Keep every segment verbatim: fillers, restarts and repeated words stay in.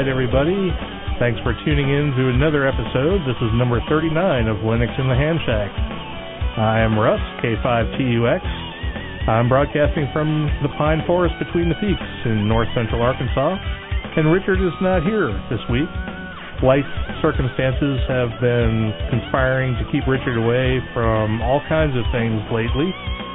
right, everybody. Thanks for tuning in to another episode. This is number thirty-nine of Linux in the Ham Shack. I am Russ, K five T U X. I'm broadcasting from the pine forest between the peaks in north central Arkansas, and Richard is not here this week. Life circumstances have been conspiring to keep Richard away from all kinds of things lately,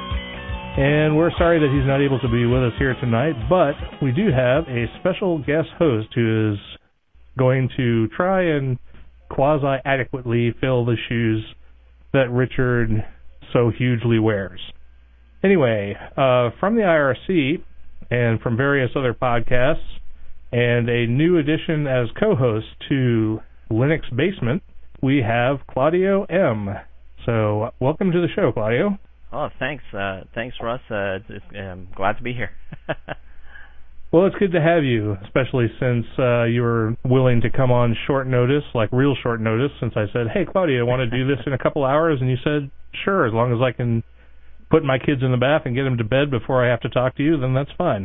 and we're sorry that he's not able to be with us here tonight, but we do have a special guest host who is going to try and quasi-adequately fill the shoes that Richard so hugely wears. Anyway, uh, from the I R C and from various other podcasts, and a new addition as co-host to Linux Basement, we have Claudio M. So, welcome to the show, Claudio. Oh, thanks. Uh, thanks, Russ. Uh, it's, I'm glad to be here. Well, it's good to have you, especially since uh, you were willing to come on short notice, like real short notice, since I said, hey, Claudio, I want to do this in a couple hours, and you said, sure, as long as I can put my kids in the bath and get them to bed before I have to talk to you, then that's fine.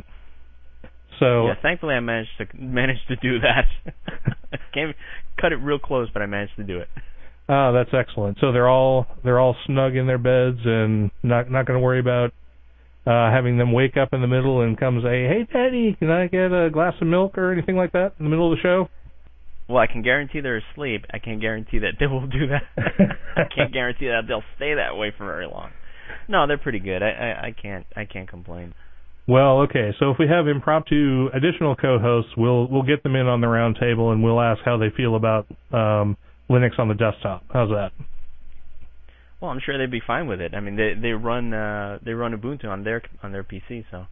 So yeah, thankfully I managed to managed to do that. Came, cut it real close, but I managed to do it. Oh, that's excellent. So they're all they're all snug in their beds and not not going to worry about uh, having them wake up in the middle and come say, "Hey, Daddy, can I get a glass of milk?" or anything like that in the middle of the show. Well, I can guarantee they're asleep. I can't guarantee that they will do that. I can't guarantee that they'll stay that way for very long. No, they're pretty good. I, I, I can't I can't complain. Well, okay. So if we have impromptu additional co-hosts, we'll we'll get them in on the round table and we'll ask how they feel about um, Linux on the desktop. How's that? Well, I'm sure they'd be fine with it. I mean, they they run uh, they run Ubuntu on their on their P C, so.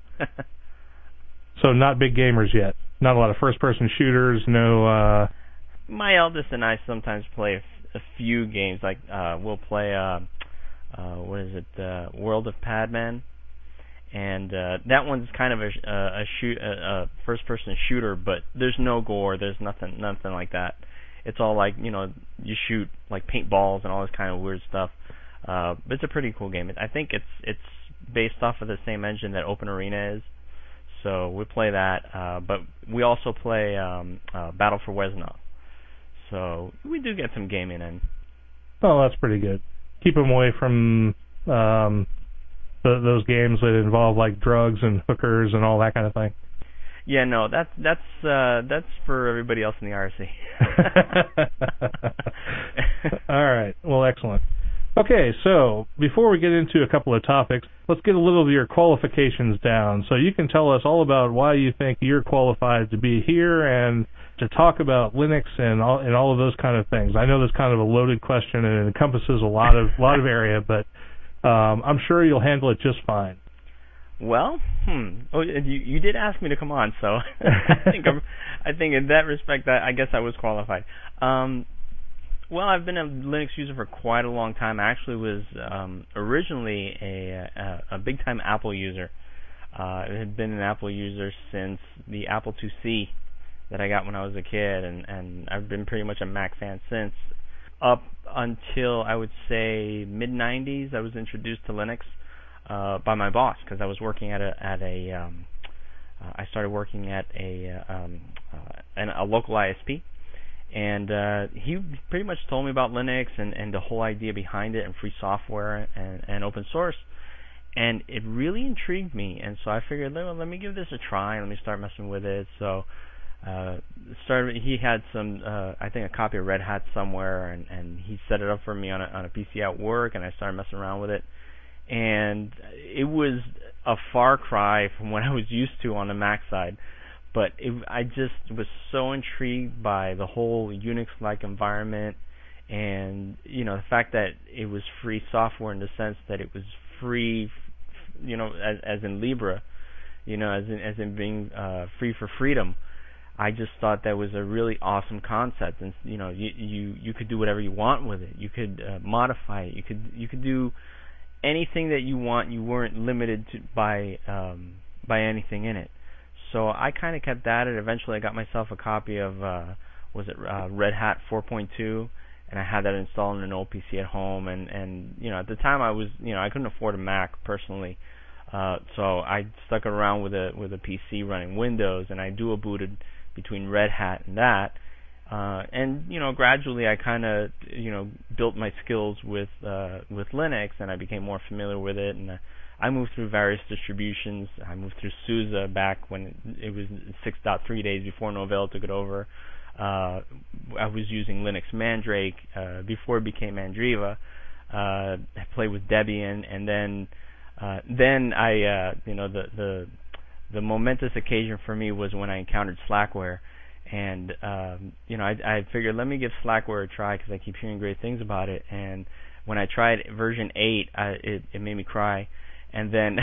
So not big gamers yet. Not a lot of first-person shooters. No. Uh... My eldest and I sometimes play a, f- a few games. Like uh, we'll play uh, uh, what is it? Uh, World of Padman. And uh, that one's kind of a, a, a, shoot, a, a first-person shooter, but there's no gore. There's nothing, nothing like that. It's all like, you know, you shoot like paintballs and all this kind of weird stuff. Uh, but it's a pretty cool game. I think it's it's based off of the same engine that Open Arena is. So we play that, uh, but we also play um, uh, Battle for Wesnoff. So we do get some gaming in. Oh, that's pretty good. Keep them away from Um The, those games that involve like drugs and hookers and all that kind of thing. Yeah, no, that's that's uh, that's for everybody else in the I R C. All right, well, excellent. Okay, so before we get into a couple of topics, let's get a little of your qualifications down, so you can tell us all about why you think you're qualified to be here and to talk about Linux and all and all of those kind of things. I know that's kind of a loaded question and it encompasses a lot of lot of area, but Um, I'm sure you'll handle it just fine. Well, hmm. Oh, you, you did ask me to come on, so I think I'm, I think in that respect, I, I guess I was qualified. Um, well, I've been a Linux user for quite a long time. I actually was um, originally a, a, a big-time Apple user. Uh, I had been an Apple user since the Apple two C that I got when I was a kid, and, and I've been pretty much a Mac fan since. Up until, I would say, mid nineties, I was introduced to Linux uh, by my boss because I was working at a at a um, uh, I started working at a um, uh, an, a local I S P, and uh, he pretty much told me about Linux and, and the whole idea behind it and free software and, and open source, and it really intrigued me. And so I figured, well, let me give this a try. Let me start messing with it. So. Uh, started. He had some, uh, I think, a copy of Red Hat somewhere, and, and he set it up for me on a, on a P C at work, and I started messing around with it. And it was a far cry from what I was used to on the Mac side, but it, I just was so intrigued by the whole Unix-like environment, and you know the fact that it was free software in the sense that it was free, you know, as, as in Libre, you know, as in as in being uh, free for freedom. I just thought that was a really awesome concept, and you know, you you, you could do whatever you want with it. You could uh, modify it. You could you could do anything that you want. You weren't limited to by um, by anything in it. So I kind of kept that, and eventually I got myself a copy of uh, was it uh, Red Hat four point two, and I had that installed in an old P C at home. And, and you know, at the time I was you know I couldn't afford a Mac personally, uh, so I stuck around with a with a P C running Windows, and I dual booted between Red Hat and that. Uh, and you know, gradually I kind of you know built my skills with uh, with Linux, and I became more familiar with it. And uh, I moved through various distributions. I moved through SUSE back when it was six point three days before Novell took it over. Uh, I was using Linux Mandrake uh, before it became Mandriva. Uh, I played with Debian, and then uh, then I uh, you know the the the momentous occasion for me was when I encountered Slackware. And, um, you know, I, I figured let me give Slackware a try because I keep hearing great things about it. And when I tried version eight, I, it, it made me cry. And then,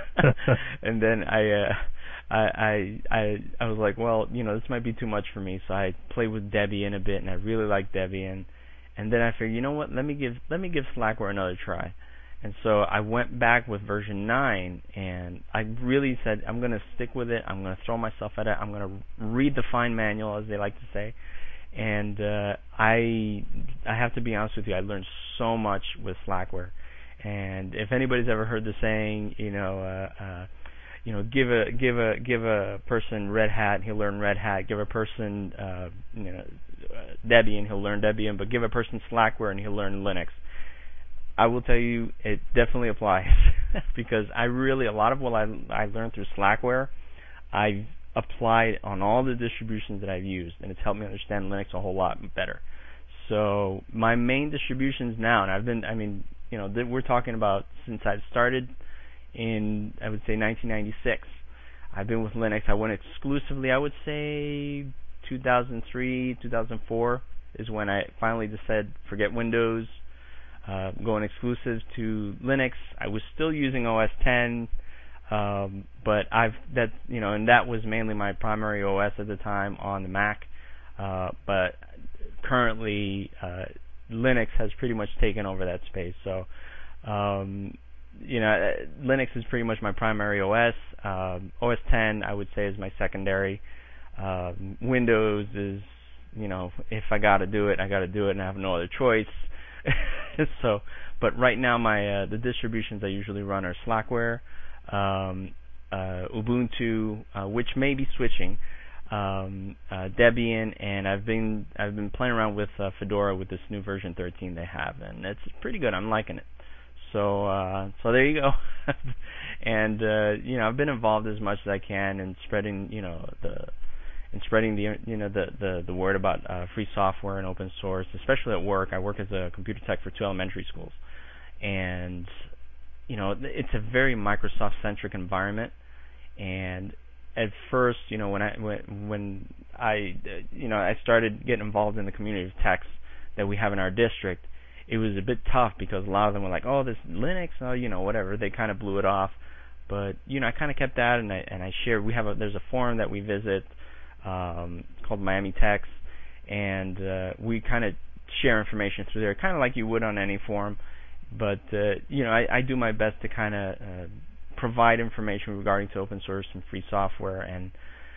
and then I, uh, I, I, I, I was like, well, you know, this might be too much for me. So I played with Debian a bit, and I really liked Debian. And then I figured, you know what? Let me give, let me give Slackware another try. And so I went back with version nine, and I really said, I'm going to stick with it. I'm going to throw myself at it. I'm going to read the fine manual, as they like to say. And uh, I I have to be honest with you, I learned so much with Slackware. And if anybody's ever heard the saying, you know, uh, uh, you know, give a give a give a person Red Hat, he'll learn Red Hat. Give a person, uh, you know, uh, Debian, he'll learn Debian. But give a person Slackware, and he'll learn Linux. I will tell you, it definitely applies because I really, a lot of what I, I learned through Slackware, I've applied on all the distributions that I've used, and it's helped me understand Linux a whole lot better. So my main distributions now, and I've been, I mean, you know, th- we're talking about since I started in, I would say, nineteen ninety-six. I've been with Linux. I went exclusively, I would say, two thousand three, two thousand four is when I finally decided forget Windows. Uh, going exclusive to Linux. I was still using O S ten, um, but I've that you know, and that was mainly my primary O S at the time on the Mac. Uh, but currently, uh, Linux has pretty much taken over that space. So, um, you know, Linux is pretty much my primary O S. Um, O S ten, I would say, is my secondary. Um, Windows is, you know, if I got to do it, I got to do it, and I have no other choice. So, but right now my uh, the distributions I usually run are Slackware, um, uh, Ubuntu, uh, which may be switching, um, uh, Debian, and I've been I've been playing around with uh, Fedora with this new version thirteen they have, and it's pretty good. I'm liking it. So, uh, so there you go. And uh, you know, I've been involved as much as I can in spreading, you know, the and spreading the you know the the, the word about uh, free software and open source, especially at work. I work as a computer tech for two elementary schools, and you know it's a very Microsoft-centric environment. And at first, you know, when I when when I you know I started getting involved in the community of techs that we have in our district, it was a bit tough because a lot of them were like, oh, this Linux, oh, you know, whatever. They kind of blew it off. But you know, I kind of kept that, and I and I share. We have a there's a forum that we visit. Um, called Miami Techs, and uh, we kind of share information through there, kind of like you would on any forum. But uh, you know, I, I do my best to kind of uh, provide information regarding to open source and free software. And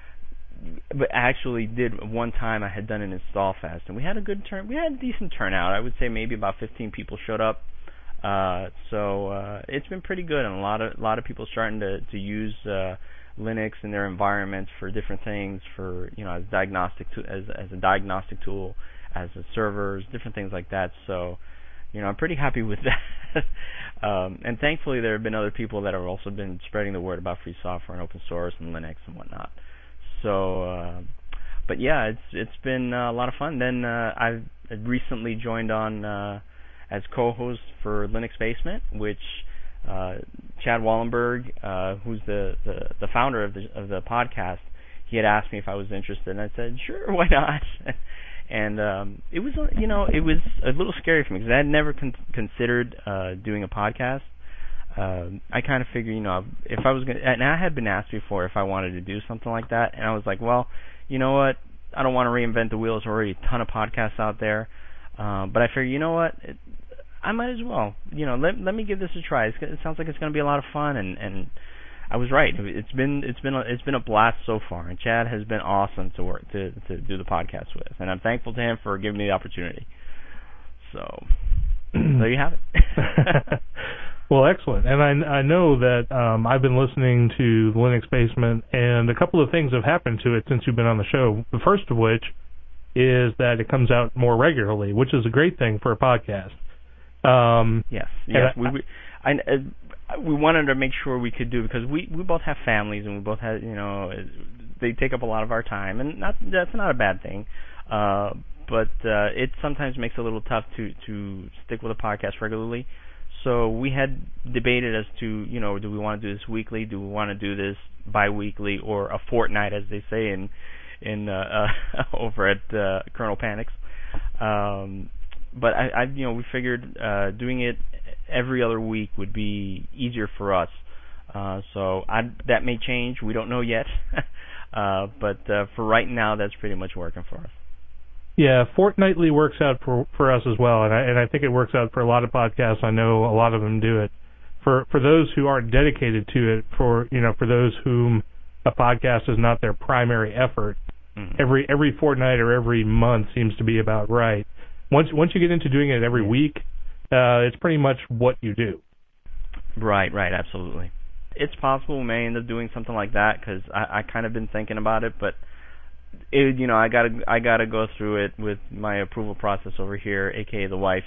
but actually, did one time I had done an install fest, and we had a good turn. We had a decent turnout. I would say maybe about fifteen people showed up. Uh, so uh, it's been pretty good, and a lot of a lot of people starting to to use. Uh, Linux in their environments for different things, for you know, as diagnostic to, as as a diagnostic tool, as a servers, different things like that. So, you know, I'm pretty happy with that. um, and thankfully, there have been other people that have also been spreading the word about free software and open source and Linux and whatnot. So, uh, but yeah, it's it's been uh, a lot of fun. Then uh, I've recently joined on uh, as co-host for Linux Basement, which. Uh, Chad Wallenberg, uh, who's the, the, the founder of the of the podcast, he had asked me if I was interested, and I said, sure, why not? And um, it was, you know, it was a little scary for me because I had never con- considered uh, doing a podcast. Uh, I kind of figured, you know, if I was going to, and I had been asked before if I wanted to do something like that, and I was like, well, you know what, I don't want to reinvent the wheel. There's already a ton of podcasts out there. Uh, but I figured, you know what, it, I might as well, you know, let let me give this a try. It's, it sounds like it's going to be a lot of fun, and, and I was right. It's been it's been a, it's been a blast so far, and Chad has been awesome to work to to do the podcast with, and I'm thankful to him for giving me the opportunity. So there you have it. Well, excellent. And I, I know that um, I've been listening to the Linux Basement, and a couple of things have happened to it since you've been on the show. The first of which is that it comes out more regularly, which is a great thing for a podcast. Um, yes, yes. I, we we, I, uh, we wanted to make sure we could do, because we, we both have families, and we both have, you know, they take up a lot of our time, and not, that's not a bad thing. Uh, but uh, it sometimes makes it a little tough to, to stick with a podcast regularly. So we had debated as to, you know, do we want to do this weekly? Do we want to do this bi-weekly, or a fortnight, as they say in in uh, uh, over at uh, Colonel Panics? Um, but I, I, you know, we figured uh, doing it every other week would be easier for us. Uh, so I, that may change. We don't know yet. uh, but uh, for right now, that's pretty much working for us. Yeah, fortnightly works out for for us as well, and I and I think it works out for a lot of podcasts. I know a lot of them do it. For for those who aren't dedicated to it, for you know, for those whom a podcast is not their primary effort, mm-hmm. every every fortnight or every month seems to be about right. Once once you get into doing it every week, uh, it's pretty much what you do. Right, right, absolutely. It's possible we may end up doing something like that, because I, I kind of been thinking about it, but. It, you know, I gotta I gotta go through it with my approval process over here, aka the wife,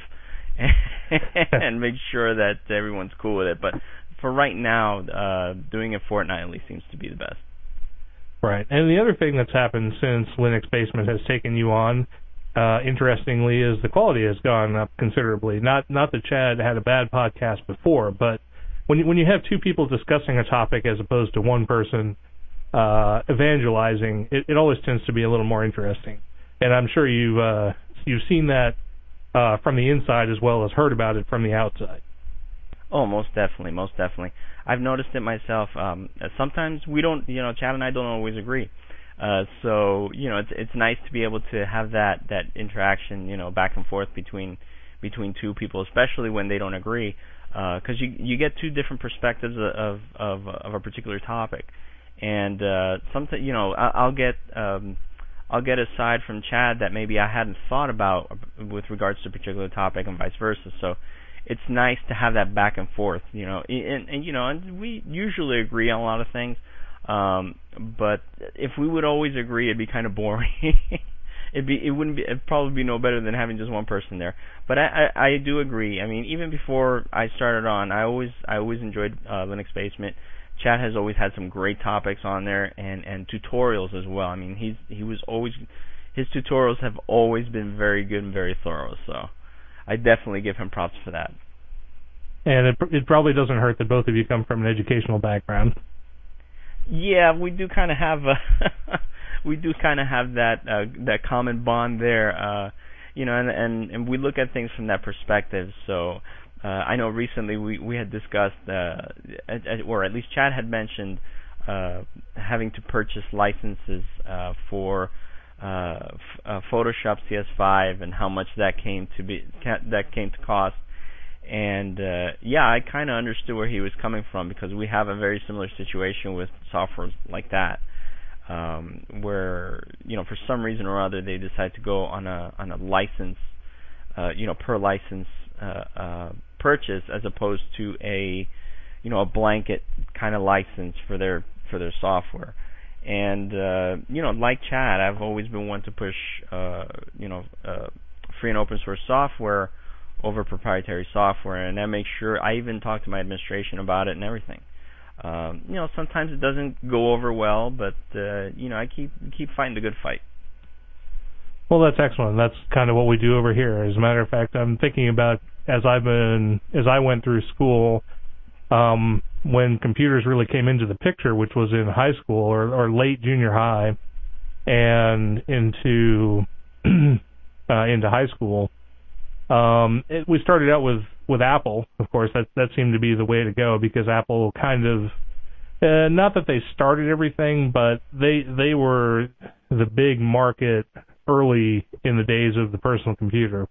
and make sure that everyone's cool with it. But for right now, uh, doing it fortnightly seems to be the best. Right, and the other thing that's happened since Linux Basement has taken you on, uh, interestingly, is the quality has gone up considerably. Not not that Chad had a bad podcast before, but when you, when you have two people discussing a topic as opposed to one person. Uh, evangelizing, it, it always tends to be a little more interesting, and I'm sure you've uh, you've seen that uh, from the inside as well as heard about it from the outside. Oh, most definitely, most definitely. I've noticed it myself. Um, sometimes we don't, you know, Chad and I don't always agree. Uh, so you know, it's it's nice to be able to have that that interaction, you know, back and forth between between two people, especially when they don't agree, because uh, you you get two different perspectives of of of a particular topic. And uh, something, you know, I'll get um, I'll get a side from Chad that maybe I hadn't thought about with regards to a particular topic, and vice versa. So it's nice to have that back and forth, you know. And, and you know, and we usually agree on a lot of things, um, but if we would always agree, it'd be kind of boring. it'd be it wouldn't be it'd probably be no better than having just one person there. But I, I, I do agree. I mean, even before I started on, I always I always enjoyed uh, Linux Basement. Chad has always had some great topics on there, and, and tutorials as well. I mean, he's he was always his tutorials have always been very good and very thorough. So I definitely give him props for that. And it it probably doesn't hurt that both of you come from an educational background. Yeah, we do kind of have a we do kind of have that uh, that common bond there, uh, you know, and, and and we look at things from that perspective. So. Uh, I know recently we, we had discussed, uh, at, at, or at least Chad had mentioned, uh, having to purchase licenses uh, for uh, f- uh, Photoshop C S five and how much that came to be that came to cost. And uh, yeah, I kind of understood where he was coming from, because we have a very similar situation with software like that, um, where you know for some reason or other they decide to go on a on a license, uh, you know, per license. Uh, uh, purchase as opposed to a you know a blanket kind of license for their for their software. And uh, you know like Chad, I've always been one to push uh, you know uh, free and open source software over proprietary software, and I make sure I even talk to my administration about it and everything. Um, you know sometimes it doesn't go over well, but uh, you know I keep keep fighting the good fight. Well, that's excellent. That's kind of what we do over here. As a matter of fact, I'm thinking about as I've been as I went through school, um, when computers really came into the picture, which was in high school or, or late junior high, and into uh, into high school. Um, it, we started out with, with Apple, of course. That that seemed to be the way to go, because Apple kind of uh, not that they started everything, but they they were the big market early in the days of the personal computer.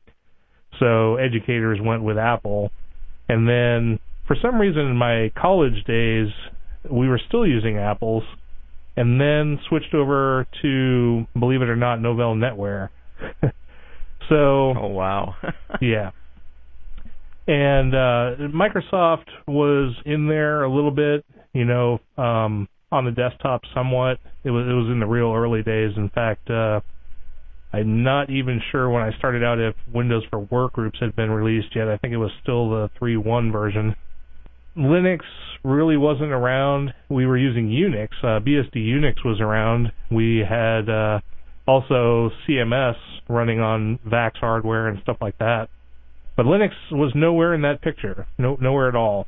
So educators went with Apple. And then for some reason in my college days, we were still using Apples, and then switched over to, believe it or not, Novell NetWare. So, oh, wow. yeah. And uh, Microsoft was in there a little bit, you know, um, on the desktop somewhat. It was it was in the real early days. In fact, uh, I'm not even sure when I started out if Windows for Workgroups had been released yet. I think it was still the three point one version. Linux really wasn't around. We were using Unix. Uh, B S D Unix was around. We had uh, also C M S running on VAX hardware and stuff like that. But Linux was nowhere in that picture, no, nowhere at all.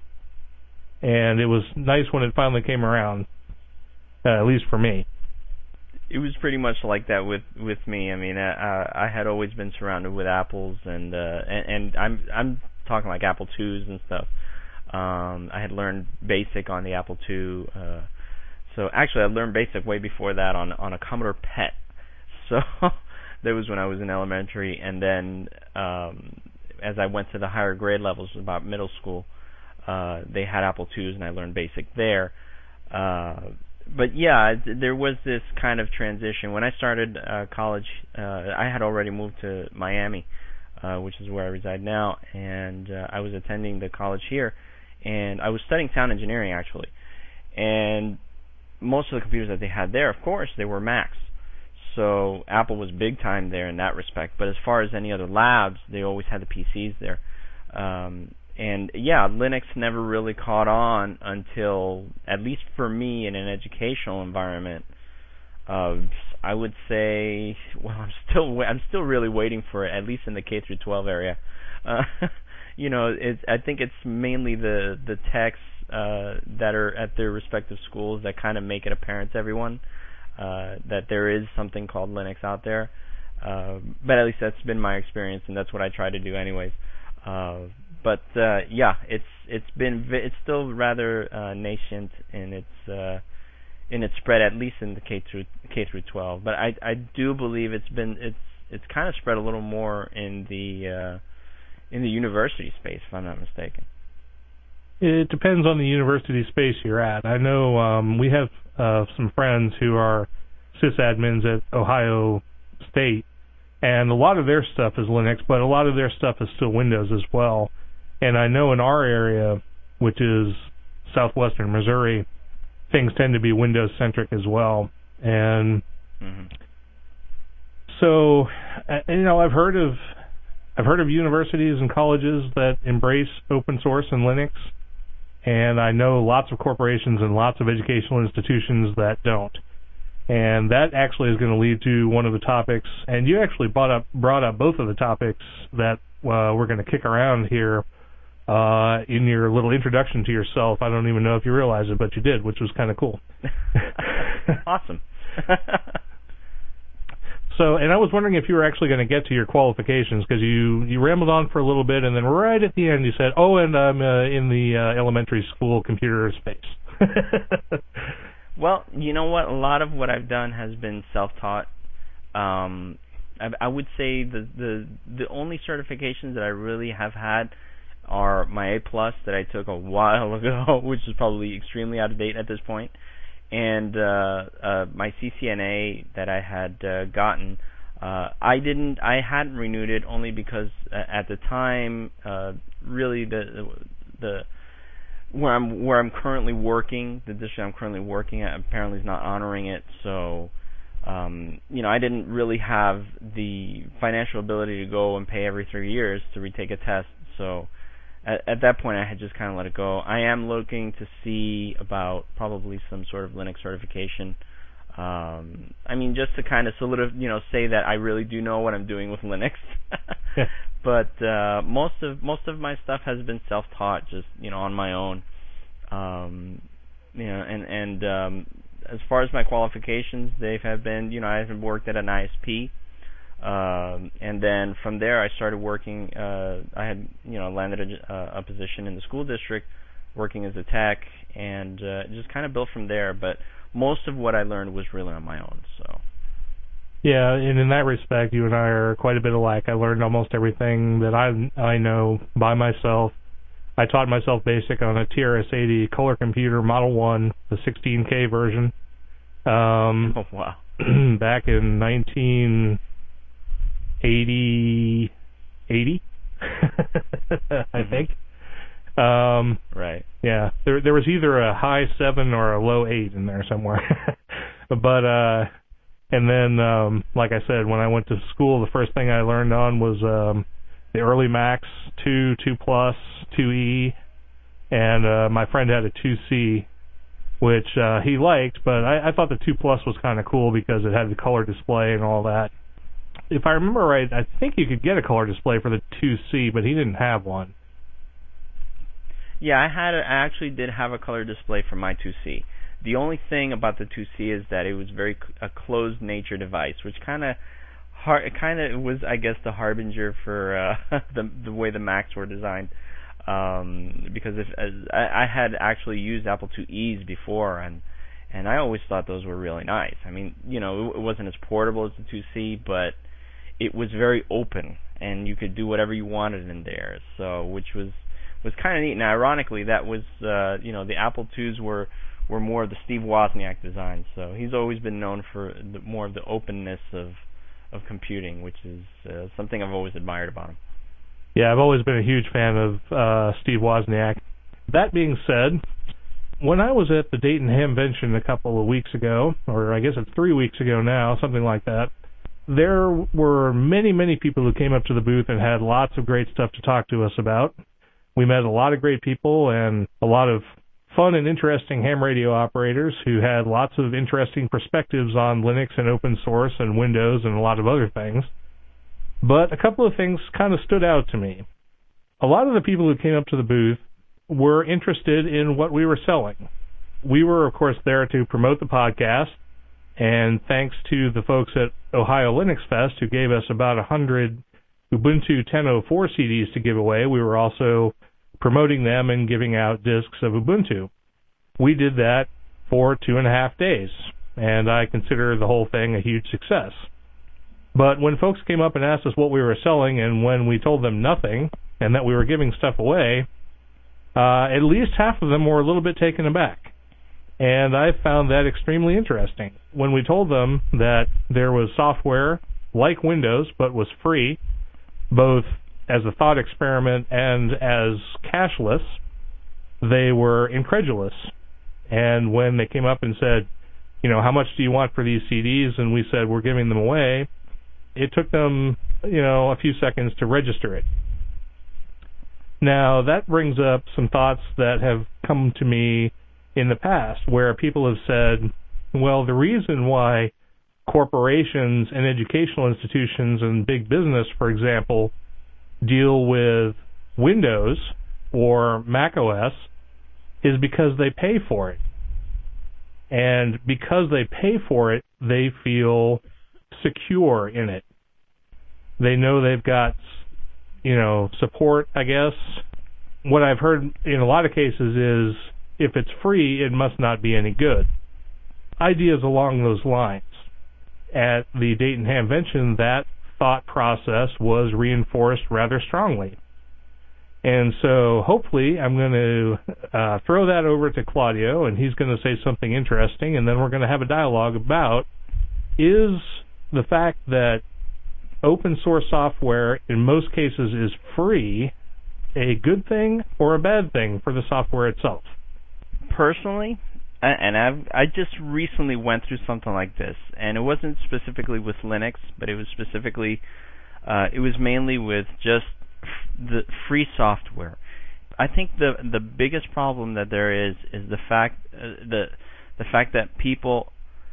And it was nice when it finally came around, uh, at least for me. It was pretty much like that with, with me. I mean, uh, I had always been surrounded with Apples, and uh, and, and I'm I'm talking like Apple twos and stuff. Um, I had learned BASIC on the Apple two. Uh, so actually, I learned BASIC way before that on on a Commodore P E T. So that was when I was in elementary, and then um, as I went to the higher grade levels, about middle school, uh, they had Apple twos, and I learned BASIC there. Uh, But yeah, there was this kind of transition. When I started uh, college, uh, I had already moved to Miami, uh, which is where I reside now, and uh, I was attending the college here, and I was studying sound engineering actually. And most of the computers that they had there, of course, they were Macs. So Apple was big time there in that respect. But as far as any other labs, they always had the P Cs there. Um, And yeah, Linux never really caught on until, at least for me in an educational environment, uh, I would say, well, I'm still I'm still really waiting for it, at least in the K through twelve area. Uh, you know, it's, I think it's mainly the the techs uh, that are at their respective schools that kind of make it apparent to everyone uh, that there is something called Linux out there. Uh, but at least that's been my experience, and that's what I try to do anyways. Uh, But uh, yeah, it's it's been it's still rather uh, nascent in its uh, in its spread, at least in the K through K through twelve. But I I do believe it's been it's it's kind of spread a little more in the uh, in the university space, if I'm not mistaken. It depends on the university space you're at. I know um, we have uh, some friends who are sysadmins at Ohio State, and a lot of their stuff is Linux, but a lot of their stuff is still Windows as well. And I know in our area, which is southwestern Missouri, things tend to be Windows-centric as well. And mm-hmm. so, you know, I've heard of I've heard of universities and colleges that embrace open source and Linux, and I know lots of corporations and lots of educational institutions that don't. And that actually is going to lead to one of the topics, and you actually brought up brought up both of the topics that uh, we're going to kick around here uh, in your little introduction to yourself. I don't even know if you realize it, but you did, which was kind of cool. Awesome. So, and I was wondering if you were actually going to get to your qualifications, because you, you rambled on for a little bit, and then right at the end you said, oh, and I'm uh, in the uh, elementary school computer space. Well, you know what? A lot of what I've done has been self-taught. Um, I, I would say the, the the only certifications that I really have had are my A plus that I took a while ago, which is probably extremely out of date at this point, and uh, uh, my C C N A that I had uh, gotten. Uh, I didn't. I hadn't renewed it only because uh, at the time, uh, really the the where I'm where I'm currently working, the district I'm currently working at apparently is not honoring it. So, um, you know, I didn't really have the financial ability to go and pay every three years to retake a test. So, at, at that point, I had just kind of let it go. I am looking to see about probably some sort of Linux certification. Um, I mean, just to kind of solidify, you know, say that I really do know what I'm doing with Linux. But uh, most of most of my stuff has been self-taught, just you know, on my own. Um, you know, and and um, as far as my qualifications, they have been, you know, I have worked at an I S P, um, and then from there I started working. Uh, I had, you know, landed a, uh, a position in the school district, working as a tech, and uh, just kind of built from there. But most of what I learned was really on my own. So. Yeah, and in that respect, you and I are quite a bit alike. I learned almost everything that I I know by myself. I taught myself BASIC on a T R S eighty color computer, Model one, the sixteen K version. Um, oh, wow. Back in nineteen eighty, eighty I think. Um, right. Yeah, there there was either a high seven or a low eight in there somewhere. But uh, and then um, like I said, when I went to school, the first thing I learned on was um, the early Macs, two, two Plus, two E, and uh, my friend had a two C, which uh, he liked, but I, I thought the two Plus was kind of cool because it had the color display and all that. If I remember right, I think you could get a color display for the two C, but he didn't have one. Yeah, I had a, I actually did have a color display for my two C. The only thing about the two C is that it was very a closed nature device, which kind of it kind of was, I guess, the harbinger for uh, the the way the Macs were designed. Um, because if as, I, I had actually used Apple two E's before, and and I always thought those were really nice. I mean, you know, it, it wasn't as portable as the two C, but it was very open, and you could do whatever you wanted in there. So, which was was kind of neat. And ironically, that was uh, you know, the Apple twos were were more of the Steve Wozniak design. So he's always been known for the, more of the openness of of computing, which is uh, something I've always admired about him. Yeah, I've always been a huge fan of uh, Steve Wozniak. That being said, when I was at the Dayton Hamvention a couple of weeks ago, or I guess it's three weeks ago now, something like that, there were many, many people who came up to the booth and had lots of great stuff to talk to us about. We met a lot of great people and a lot of fun and interesting ham radio operators who had lots of interesting perspectives on Linux and open source and Windows and a lot of other things. But a couple of things kind of stood out to me. A lot of the people who came up to the booth were interested in what we were selling. We were, of course, there to promote the podcast, and thanks to the folks at Ohio Linux Fest who gave us about one hundred Ubuntu ten oh four C Ds to give away, we were also promoting them and giving out discs of Ubuntu. We did that for two and a half days, and I consider the whole thing a huge success. But when folks came up and asked us what we were selling, and when we told them nothing, and that we were giving stuff away, uh, at least half of them were a little bit taken aback. And I found that extremely interesting. When we told them that there was software like Windows, but was free, both as a thought experiment and as cashless, they were incredulous. And when they came up and said, you know, how much do you want for these C Ds? And we said, we're giving them away. It took them, you know, a few seconds to register it. Now, that brings up some thoughts that have come to me in the past, where people have said, well, the reason why corporations and educational institutions and big business, for example, deal with Windows or Mac O S is because they pay for it. And because they pay for it, they feel secure in it. They know they've got, you know, support, I guess. What I've heard in a lot of cases is, if it's free, it must not be any good. Ideas along those lines. At the Dayton Hamvention, that thought process was reinforced rather strongly. And so hopefully I'm going to uh, throw that over to Claudio, and he's going to say something interesting, and then we're going to have a dialogue about, is the fact that open source software in most cases is free a good thing or a bad thing for the software itself? Personally, and I've I just recently went through something like this, and it wasn't specifically with Linux, but it was specifically, uh, it was mainly with just f- the free software. I think the the biggest problem that there is is the fact uh, the the fact that people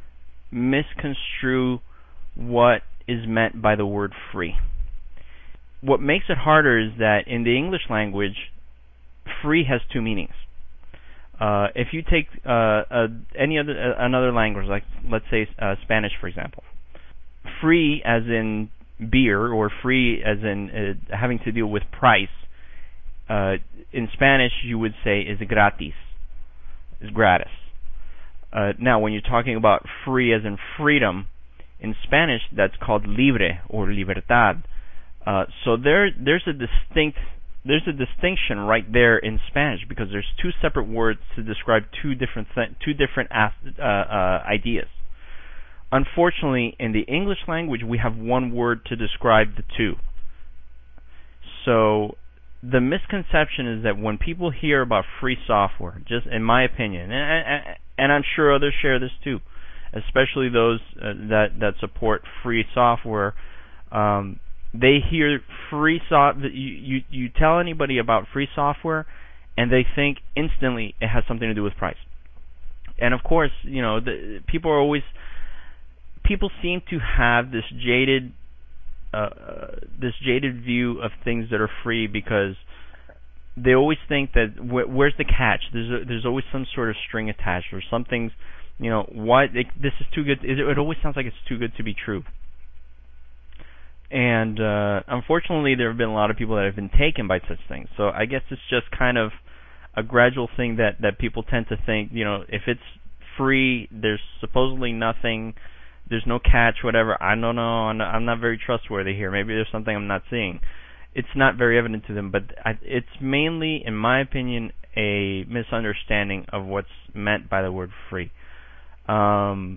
misconstrue what is meant by the word free. What makes it harder is that in the English language, free has two meanings. Uh, if you take uh, uh, any other uh, another language, like let's say uh, Spanish, for example, free as in beer, or free as in uh, having to deal with price, uh, in Spanish you would say is gratis, is gratis. Uh, now, when you're talking about free as in freedom, in Spanish that's called libre or libertad. Uh, so there, there's a distinct There's a distinction right there in Spanish, because there's two separate words to describe two different th- two different uh, uh, ideas. Unfortunately, in the English language, we have one word to describe the two. So the misconception is that when people hear about free software, just in my opinion, and, and I'm sure others share this too, especially those uh, that that support free software, um, they hear free so you, you you tell anybody about free software, and they think instantly it has something to do with price. And of course, you know, the, people are always people seem to have this jaded. Uh, this jaded view of things that are free because they always think that wh- where's the catch? There's a, there's always some sort of string attached or something's, you know, why it, this is too good. It, it always sounds like it's too good to be true. And uh, unfortunately, there have been a lot of people that have been taken by such things. So I guess it's just kind of a gradual thing that, that people tend to think, you know, if it's free, there's supposedly nothing. There's no catch, whatever. I don't know. I'm not, I'm not very trustworthy here. Maybe there's something I'm not seeing. It's not very evident to them, but I, it's mainly, in my opinion, a misunderstanding of what's meant by the word free. Um,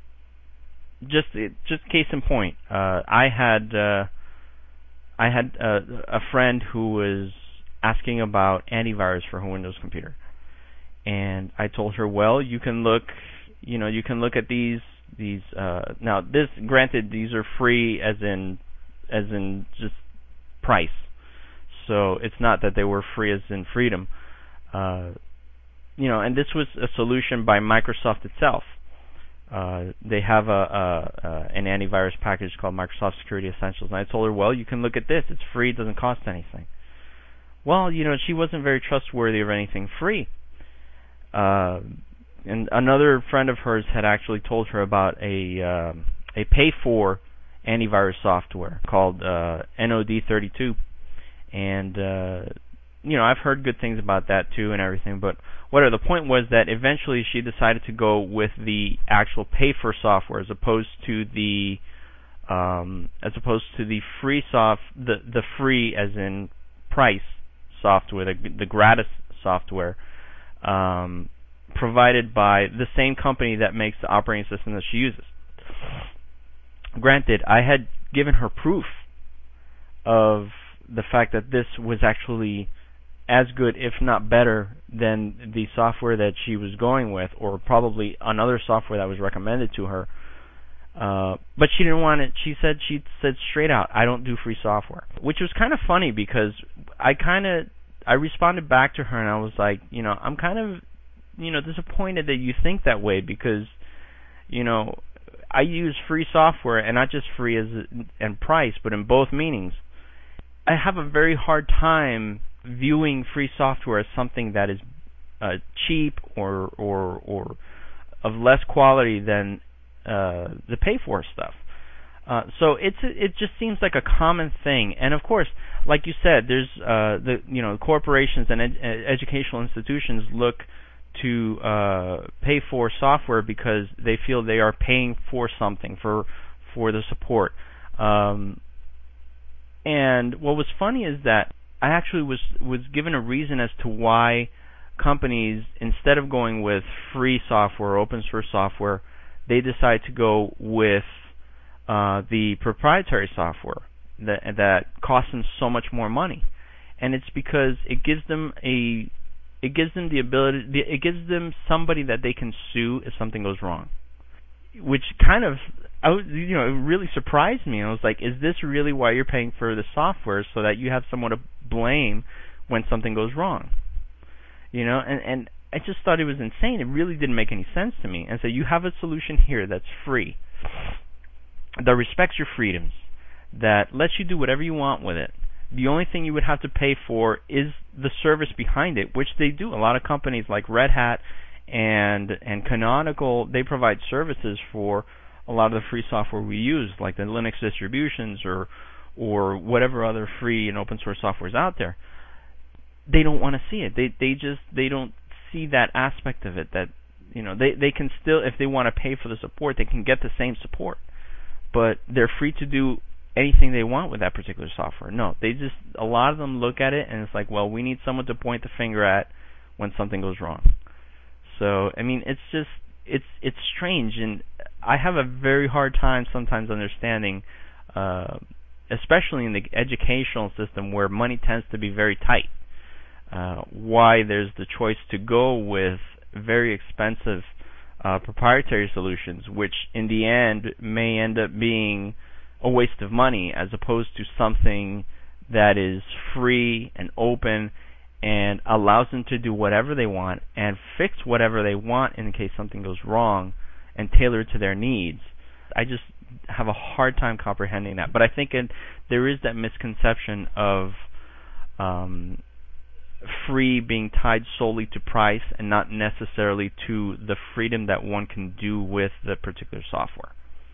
just, just case in point. Uh, I had, uh, I had uh, a friend who was asking about antivirus for her Windows computer, and I told her, well, you can look, you know, you can look at these. These uh, now, this granted, these are free as in as in just price. So it's not that they were free as in freedom. Uh, you know, and this was a solution by Microsoft itself. Uh, they have a, a, a an antivirus package called Microsoft Security Essentials, and I told her, well, you can look at this. It's free. It doesn't cost anything. Well, you know, she wasn't very trustworthy of anything free. Uh, And another friend of hers had actually told her about a um, a pay-for antivirus software called uh, N O D thirty-two, and uh, you know I've heard good things about that too and everything. But whatever, the point was that eventually she decided to go with the actual pay-for software as opposed to the um, as opposed to the free soft the the free as in price software, the the gratis software. Um, provided by the same company that makes the operating system that she uses. Granted, I had given her proof of the fact that this was actually as good, if not better, than the software that she was going with, or probably another software that was recommended to her. Uh, but she didn't want it. She said she said straight out, "I don't do free software," which was kind of funny because I kind of I responded back to her and I was like, you know, I'm kind of you know, disappointed that you think that way because, you know, I use free software and not just free as and price, but in both meanings. I have a very hard time viewing free software as something that is uh, cheap or or or of less quality than uh, the pay-for stuff. Uh, so it's it just seems like a common thing, and of course, like you said, there's uh, the you know corporations and ed- educational institutions look to uh, pay for software because they feel they are paying for something for for the support. Um, and what was funny is that I actually was was given a reason as to why companies, instead of going with free software, open source software, they decide to go with uh, the proprietary software that that costs them so much more money. And it's because it gives them a It gives them the ability. It gives them somebody that they can sue if something goes wrong, which kind of, I was, you know, it really surprised me. I was like, "Is this really why you're paying for the software, so that you have someone to blame when something goes wrong?" You know, and and I just thought it was insane. It really didn't make any sense to me. And so you have a solution here that's free, that respects your freedoms, that lets you do whatever you want with it. The only thing you would have to pay for is the service behind it, which they do. A lot of companies like Red Hat and and Canonical, they provide services for a lot of the free software we use, like the Linux distributions or or whatever other free and open source software is out there. They don't want to see it. They they just they don't see that aspect of it. That you know they they can still, if they want to pay for the support, they can get the same support, but they're free to do anything they want with that particular software. No, they just, a lot of them look at it and it's like, well, we need someone to point the finger at when something goes wrong. So, I mean, it's just, it's it's strange, and I have a very hard time sometimes understanding uh, especially in the educational system where money tends to be very tight, uh, why there's the choice to go with very expensive uh, proprietary solutions, which in the end may end up being a waste of money as opposed to something that is free and open and allows them to do whatever they want and fix whatever they want in case something goes wrong and tailor it to their needs. I just have a hard time comprehending that. But I think it, there is that misconception of um, free being tied solely to price and not necessarily to the freedom that one can do with the particular software.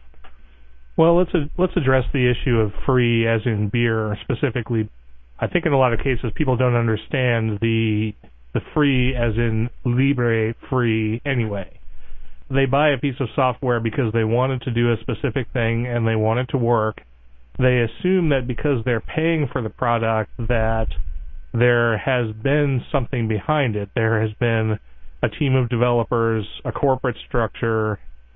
Well, let's uh, let's address the issue of free as in beer specifically. I think in a lot of cases people don't understand the the free as in libre free anyway. They buy a piece of software because they want it to do a specific thing and they want it to work. They assume that because they're paying for the product that there has been something behind it. There has been a team of developers, a corporate structure,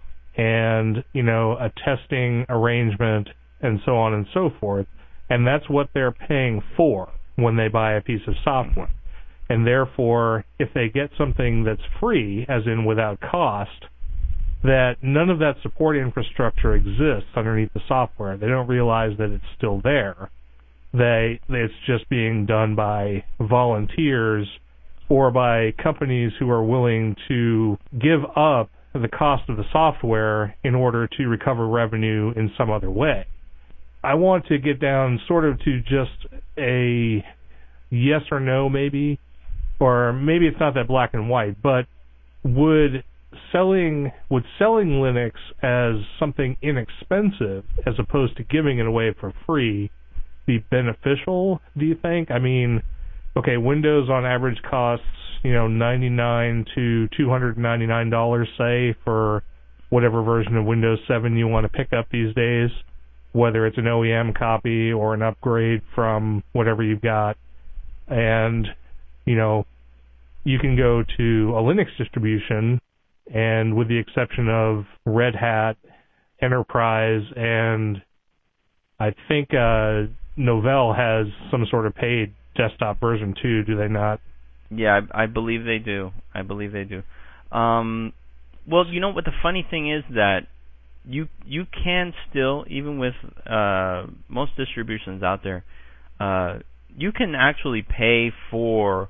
and, you know, a testing arrangement, and so on and so forth. And that's what they're paying for when they buy a piece of software. And therefore, if they get something that's free, as in without cost, that none of that support infrastructure exists underneath the software. They don't realize that it's still there. They, it's just being done by volunteers or by companies who are willing to give up the cost of the software in order to recover revenue in some other way. I want to get down sort of to just a yes or no maybe, or maybe it's not that black and white, but would selling would selling Linux as something inexpensive as opposed to giving it away for free be beneficial, do you think? I mean, okay, Windows on average costs, you know, ninety-nine to two hundred ninety-nine dollars, say, for whatever version of Windows seven you want to pick up these days, whether it's an O E M copy or an upgrade from whatever you've got. And, you know, you can go to a Linux distribution, and with the exception of Red Hat, Enterprise, and I think uh, Novell has some sort of paid desktop version too, do they not? Yeah, I, I believe they do. I believe they do. Um, well, you know what the funny thing is that you you can still, even with uh, most distributions out there, uh, you can actually pay for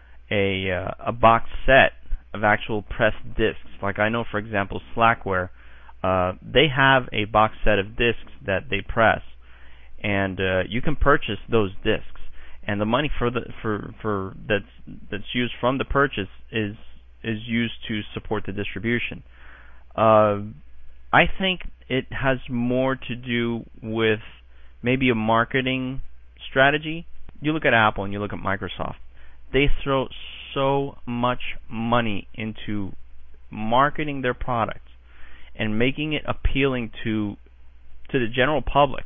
a uh, a box set of actual pressed discs. Like I know, for example, Slackware, uh, they have a box set of discs that they press, and uh, you can purchase those discs. And the money for the for for that's that's used from the purchase is is used to support the distribution. Uh, I think it has more to do with maybe a marketing strategy. You look at Apple and you look at Microsoft. They throw so much money into marketing their products and making it appealing to to the general public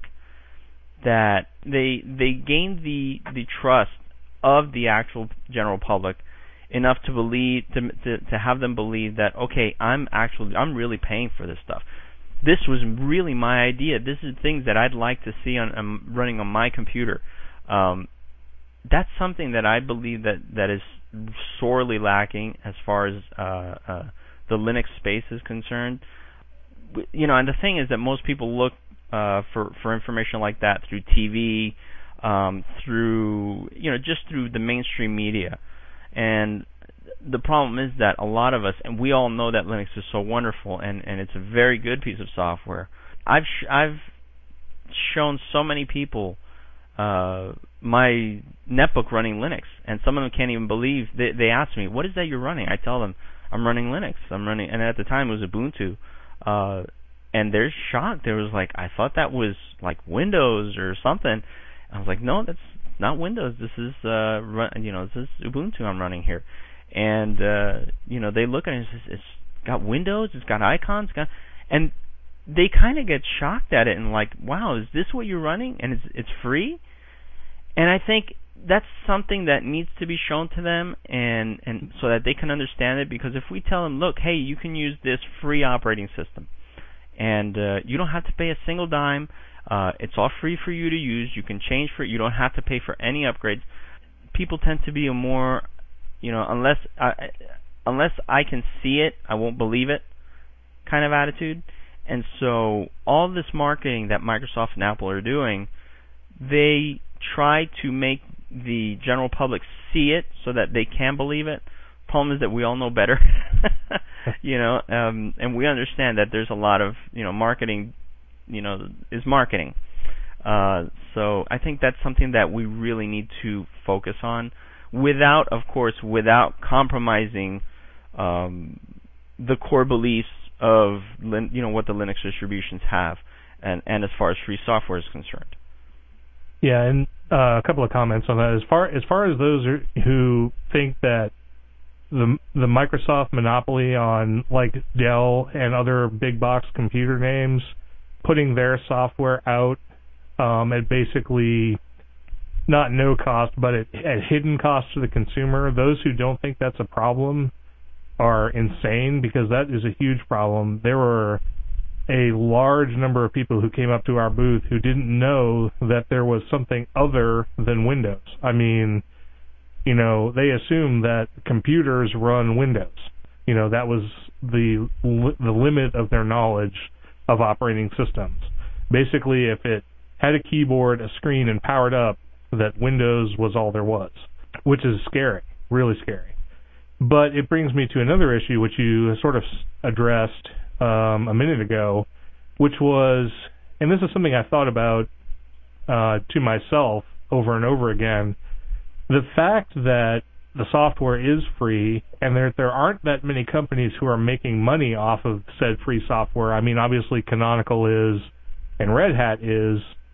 that they they gain the the trust of the actual general public enough to believe to, to to have them believe that, okay, I'm actually I'm really paying for this stuff. This was really my idea. This is things that I'd like to see on um, running on my computer. Um, that's something that I believe that that is sorely lacking as far as uh, uh, the Linux space is concerned. You know, and the thing is that most people look Uh, for for information like that through T V, um, through you know just through the mainstream media, and the problem is that a lot of us, and we all know that Linux is so wonderful and, and it's a very good piece of software. I've sh- I've shown so many people uh, my netbook running Linux, and some of them can't even believe. They they ask me, "What is that you're running?" I tell them, "I'm running Linux. I'm running," and at the time it was Ubuntu. Uh, And they're shocked. They was like, I thought that was like Windows or something. I was like, no, that's not Windows. This is, uh, run, you know, this is Ubuntu I'm running here. And uh, you know, they look at it and it's, it's got Windows. It's got icons. It's got, and they kind of get shocked at it and like, wow, is this what you're running? And it's it's free. And I think that's something that needs to be shown to them, and and so that they can understand it. Because if we tell them, look, hey, you can use this free operating system. And uh, you don't have to pay a single dime. Uh, it's all free for you to use. You can change for it. You don't have to pay for any upgrades. People tend to be a more, you know, unless I, unless I can see it, I won't believe it kind of attitude. And so all this marketing that Microsoft and Apple are doing, they try to make the general public see it so that they can believe it. Problem is that we all know better, you know, um, and we understand that there's a lot of, you know, marketing, you know, is marketing. Uh, so I think that's something that we really need to focus on, without, of course, without compromising um, the core beliefs of, you know, what the Linux distributions have, and, and as far as free software is concerned. Yeah, and uh, a couple of comments on that. As far as far as those who think that the the Microsoft monopoly on like Dell and other big box computer names putting their software out um, at basically not no cost, but at, at hidden cost to the consumer, those who don't think that's a problem are insane, because that is a huge problem. There were a large number of people who came up to our booth who didn't know that there was something other than Windows. I mean, you know, they assumed that computers run Windows. You know, that was the the limit of their knowledge of operating systems. Basically, if it had a keyboard, a screen, and powered up, that Windows was all there was, which is scary, really scary. But it brings me to another issue, which you sort of addressed um, a minute ago, which was, and this is something I thought about uh, to myself over and over again, the fact that the software is free and there there aren't that many companies who are making money off of said free software. I mean, obviously Canonical is, and Red Hat is,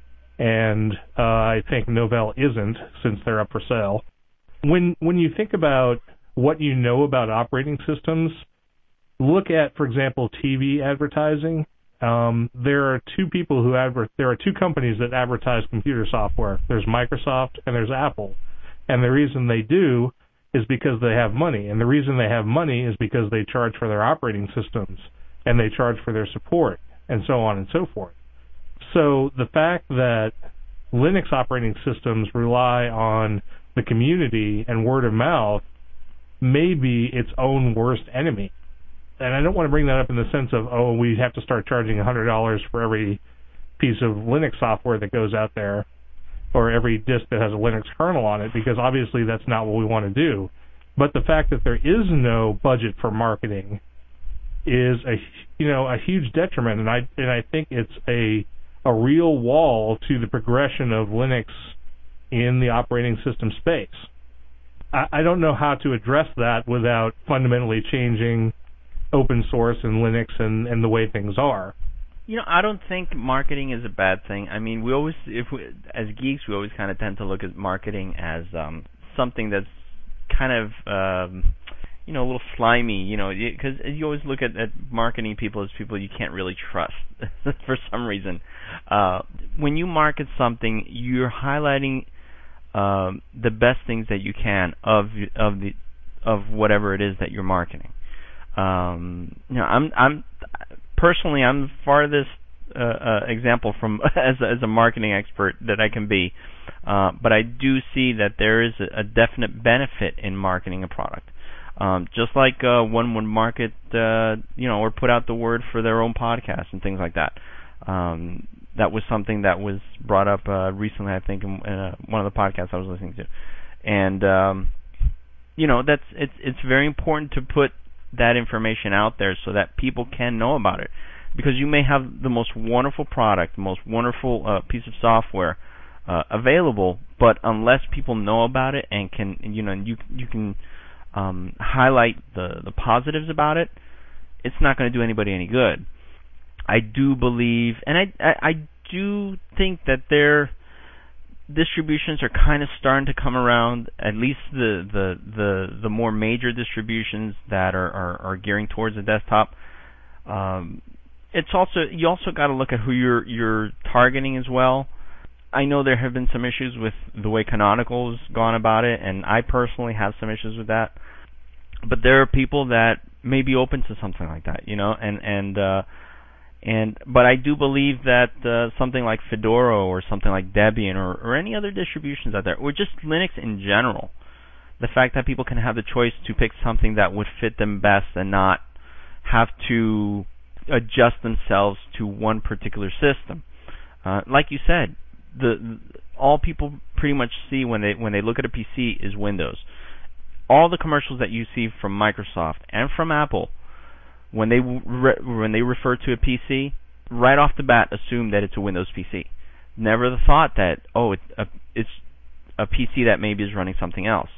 and uh, I think Novell isn't, since they're up for sale. When when you think about what you know about operating systems, look at, for example, T V advertising. Um, there are two people who adver- there are two companies that advertise computer software. There's Microsoft and there's Apple. And the reason they do is because they have money. And the reason they have money is because they charge for their operating systems and they charge for their support and so on and so forth. So the fact that Linux operating systems rely on the community and word of mouth may be its own worst enemy. And I don't want to bring that up in the sense of, oh, we have to start charging one hundred dollars for every piece of Linux software that goes out there, or every disk that has a Linux kernel on it, because obviously that's not what we want to do. But the fact that there is no budget for marketing is a, you know, a huge detriment, and I and I think it's a a real wall to the progression of Linux in the operating system space. I, I don't know how to address that without fundamentally changing open source and Linux and, and the way things are. You know, I don't think marketing is a bad thing. I mean, we always, if we, as geeks, we always kind of tend to look at marketing as um, something that's kind of, um, you know, a little slimy. You know, because you always look at, at marketing people as people you can't really trust for some reason. Uh, when you market something, you're highlighting um, the best things that you can of of the of whatever it is that you're marketing. Um, you know, I'm I'm. Personally, I'm the farthest uh, uh, example from as a, as a marketing expert that I can be, uh, but I do see that there is a, a definite benefit in marketing a product. Um, just like uh, one would market, uh, you know, or put out the word for their own podcast and things like that. Um, that was something that was brought up uh, recently, I think, in uh, one of the podcasts I was listening to, and um, you know, that's it's it's very important to put that information out there so that people can know about it, because you may have the most wonderful product, the most wonderful uh, piece of software uh, available, but unless people know about it and can, you know, you you can um, highlight the the positives about it, it's not going to do anybody any good. I do believe, and I I, I do think that their distributions are kind of starting to come around, at least the the the, the more major distributions that are, are, are gearing towards the desktop. Um, it's also you also got to look at who you're you're targeting as well. I know there have been some issues with the way Canonical's gone about it, and I personally have some issues with that. But there are people that may be open to something like that, you know, and and uh, And but I do believe that uh, something like Fedora or something like Debian or, or any other distributions out there, or just Linux in general, the fact that people can have the choice to pick something that would fit them best and not have to adjust themselves to one particular system. Uh, like you said, the all people pretty much see when they when they look at a P C is Windows. All the commercials that you see from Microsoft and from Apple, when they re- when they refer to a P C, right off the bat assume that it's a Windows P C. Never the thought that oh it's a, it's a P C that maybe is running something else.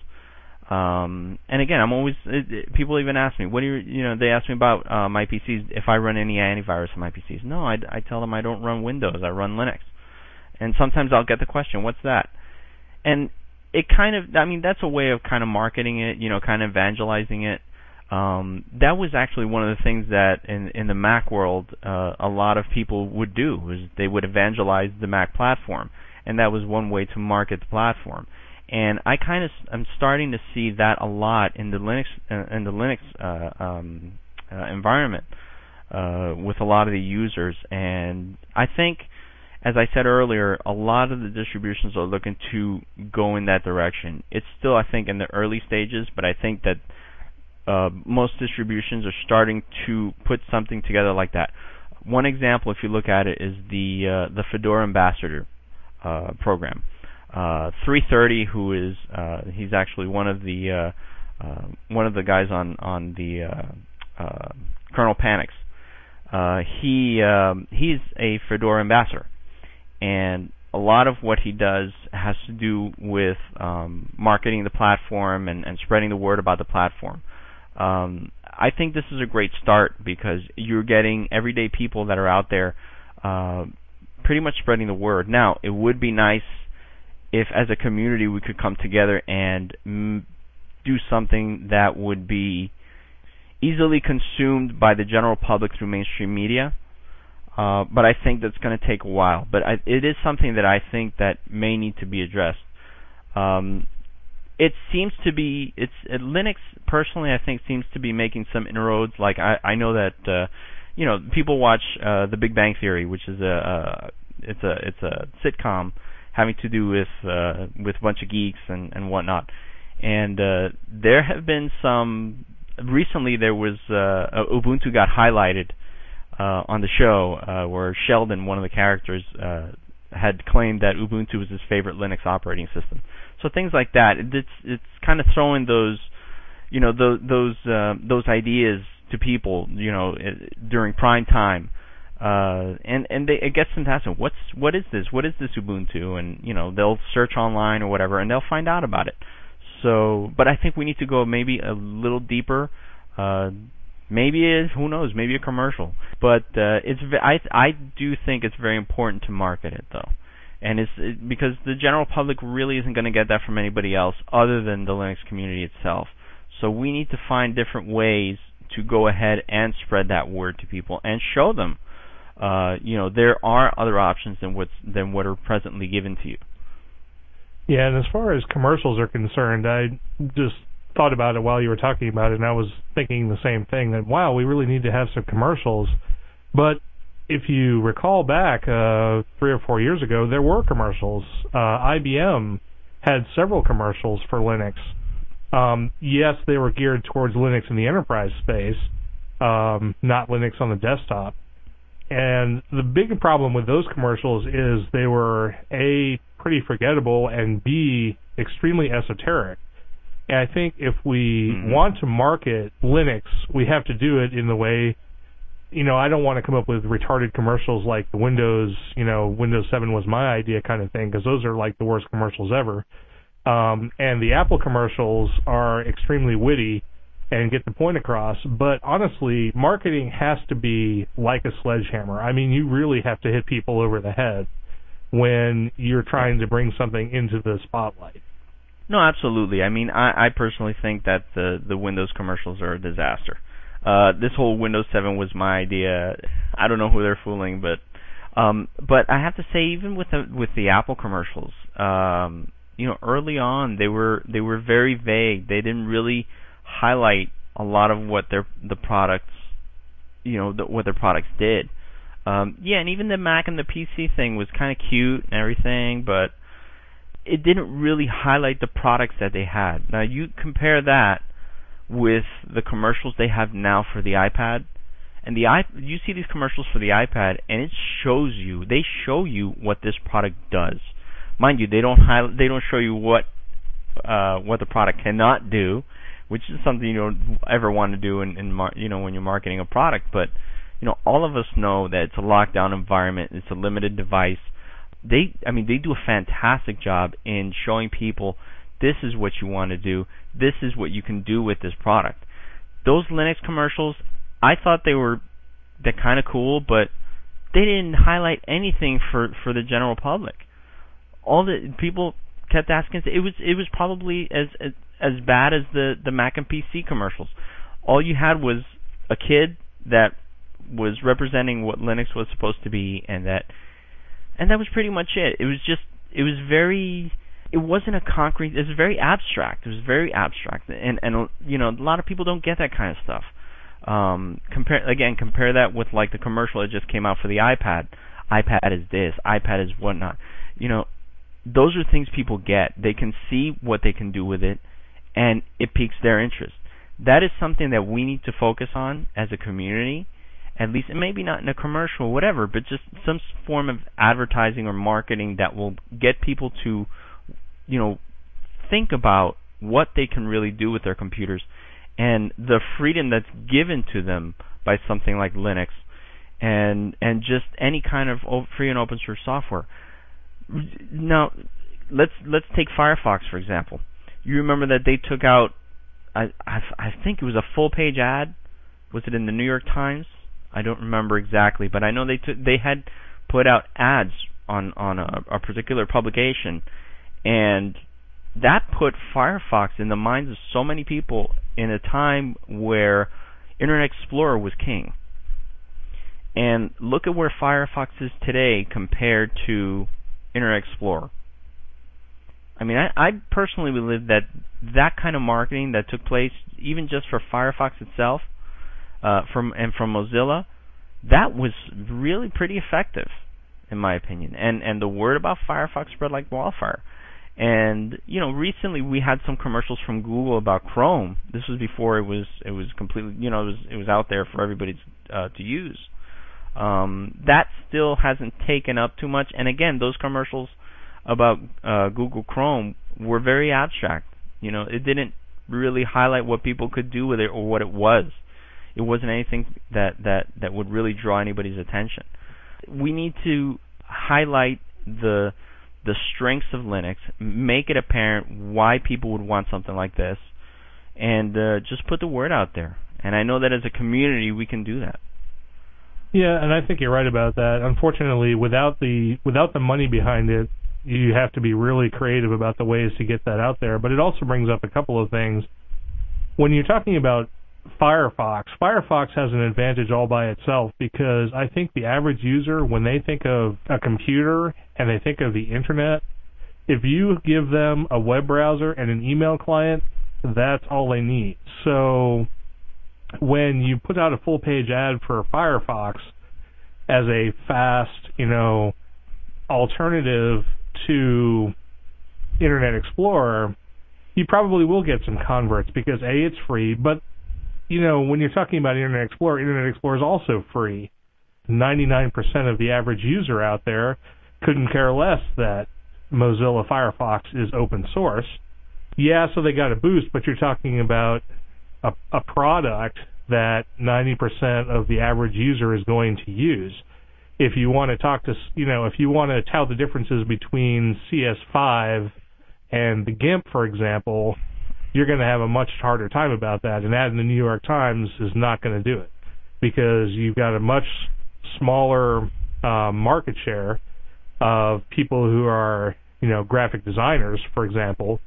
Um, and again, I'm always it, it, people even ask me, what do you you know they ask me about uh, my P Cs, if I run any antivirus on my P Cs. No, I, I tell them I don't run Windows, I run Linux. And sometimes I'll get the question, what's that? And it kind of, I mean, that's a way of kind of marketing it, you know, kind of evangelizing it. Um, that was actually one of the things that in, in the Mac world uh, a lot of people would do, was they would evangelize the Mac platform. And that was one way to market the platform. And I kind of, I'm starting to see that a lot in the Linux, uh, in the Linux uh, um, uh, environment uh, with a lot of the users. And I think, as I said earlier, a lot of the distributions are looking to go in that direction. It's still, I think, in the early stages, but I think that uh, most distributions are starting to put something together like that. One example, if you look at it, is the uh, the Fedora Ambassador uh, program. Uh, three thirty, who is uh, he's actually one of the uh, uh, one of the guys on on the uh, uh, Kernel Panics. Uh, he um, he's a Fedora ambassador. And a lot of what he does has to do with um, marketing the platform and, and spreading the word about the platform. Um, I think this is a great start because you're getting everyday people that are out there uh, pretty much spreading the word. Now, it would be nice if as a community we could come together and m- do something that would be easily consumed by the general public through mainstream media. Uh, but I think that's going to take a while. But I, it is something that I think that may need to be addressed. Um, it seems to be, it's uh, Linux personally, I think, seems to be making some inroads. Like I, I know that uh, you know people watch uh, The Big Bang Theory, which is a, a it's a it's a sitcom having to do with uh, with a bunch of geeks and, and whatnot. And uh, there have been some recently. There was uh, Ubuntu got highlighted Uh, on the show, uh, where Sheldon, one of the characters, uh, had claimed that Ubuntu was his favorite Linux operating system. So things like that. It, it's it's kind of throwing those, you know, those those uh, those ideas to people, you know, it, during prime time, uh, and and they, it gets them to ask them, what's what is this? What is this Ubuntu? And you know, they'll search online or whatever, and they'll find out about it. So, but I think we need to go maybe a little deeper. Uh, Maybe it, who knows? Maybe a commercial, but uh, it's. I I do think it's very important to market it though, and it's it, because the general public really isn't going to get that from anybody else other than the Linux community itself. So we need to find different ways to go ahead and spread that word to people and show them, uh, you know, there are other options than what's than what are presently given to you. Yeah, and as far as commercials are concerned, I just thought about it while you were talking about it, and I was thinking the same thing, that wow, we really need to have some commercials. But if you recall back uh, three or four years ago, there were commercials. Uh, I B M had several commercials for Linux. Um, yes, they were geared towards Linux in the enterprise space, um, not Linux on the desktop. And the big problem with those commercials is they were A, pretty forgettable, and B, extremely esoteric. And I think if we mm-hmm. want to market Linux, we have to do it in the way, you know, I don't want to come up with retarded commercials like the Windows, you know, Windows seven was my idea kind of thing, because those are like the worst commercials ever. Um, and the Apple commercials are extremely witty and get the point across. But honestly, marketing has to be like a sledgehammer. I mean, you really have to hit people over the head when you're trying to bring something into the spotlight. No, absolutely. I mean, I, I personally think that the, the Windows commercials are a disaster. Uh, this whole Windows seven was my idea. I don't know who they're fooling, but um, but I have to say, even with the with the Apple commercials, um, you know, early on they were they were very vague. They didn't really highlight a lot of what their the products, you know, the, what their products did. Um, yeah, and even the Mac and the P C thing was kind of cute and everything, but it didn't really highlight the products that they had. Now, you compare that with the commercials they have now for the iPad, and the iP- you see these commercials for the iPad, and it shows you, they show you what this product does. Mind you, they don't highlight, they don't show you what uh, what the product cannot do, which is something you don't ever want to do in, in mar- you know when you're marketing a product. But you know, all of us know that it's a lockdown environment, it's a limited device. They, I mean, they do a fantastic job in showing people this is what you want to do, this is what you can do with this product. Those Linux commercials, I thought they were they're kind of cool, but they didn't highlight anything for, for the general public. All the people kept asking, it was it was probably as as, as bad as the, the Mac and P C commercials. All you had was a kid that was representing what Linux was supposed to be, and that and that was pretty much it. It was just it was very it wasn't a concrete. It was very abstract. It was very abstract, and and you know a lot of people don't get that kind of stuff. Um, compare again, compare that with like the commercial that just came out for the iPad. iPad is this. iPad is whatnot. You know, those are things people get. They can see what they can do with it, and it piques their interest. That is something that we need to focus on as a community. At least, and maybe not in a commercial or whatever, but just some form of advertising or marketing that will get people to, you know, think about what they can really do with their computers and the freedom that's given to them by something like Linux and and just any kind of free and open source software. Now, let's let's take Firefox for example. You remember that they took out, I I, I think it was a full page ad. Was it in the New York Times? I don't remember exactly, but I know they took, they had put out ads on on a, a particular publication, and that put Firefox in the minds of so many people in a time where Internet Explorer was king. And look at where Firefox is today compared to Internet Explorer. I mean, I, I personally believe that that kind of marketing that took place, even just for Firefox itself, Uh, from and from Mozilla, that was really pretty effective, in my opinion. And and the word about Firefox spread like wildfire. And you know, recently we had some commercials from Google about Chrome. This was before it was it was completely you know it was it was out there for everybody uh, to use. Um, that still hasn't taken up too much. And again, those commercials about uh, Google Chrome were very abstract. You know, it didn't really highlight what people could do with it or what it was. It wasn't anything that, that, that would really draw anybody's attention. We need to highlight the the strengths of Linux, make it apparent why people would want something like this, and uh, just put the word out there. And I know that as a community we can do that. Yeah, and I think you're right about that. Unfortunately, without the without the money behind it, you have to be really creative about the ways to get that out there. But it also brings up a couple of things. When you're talking about Firefox, Firefox has an advantage all by itself because I think the average user, when they think of a computer and they think of the internet, if you give them a web browser and an email client, that's all they need. So when you put out a full page ad for Firefox as a fast, you know, alternative to Internet Explorer, you probably will get some converts because A, it's free, but you know, when you're talking about Internet Explorer, Internet Explorer is also free. ninety-nine percent of the average user out there couldn't care less that Mozilla Firefox is open source. Yeah, so they got a boost, but you're talking about a, a product that ninety percent of the average user is going to use. If you want to talk to, you know, if you want to tout the differences between C S five and the GIMP, for example, you're going to have a much harder time about that, and that in the New York Times is not going to do it because you've got a much smaller uh, market share of people who are, you know, graphic designers, for example,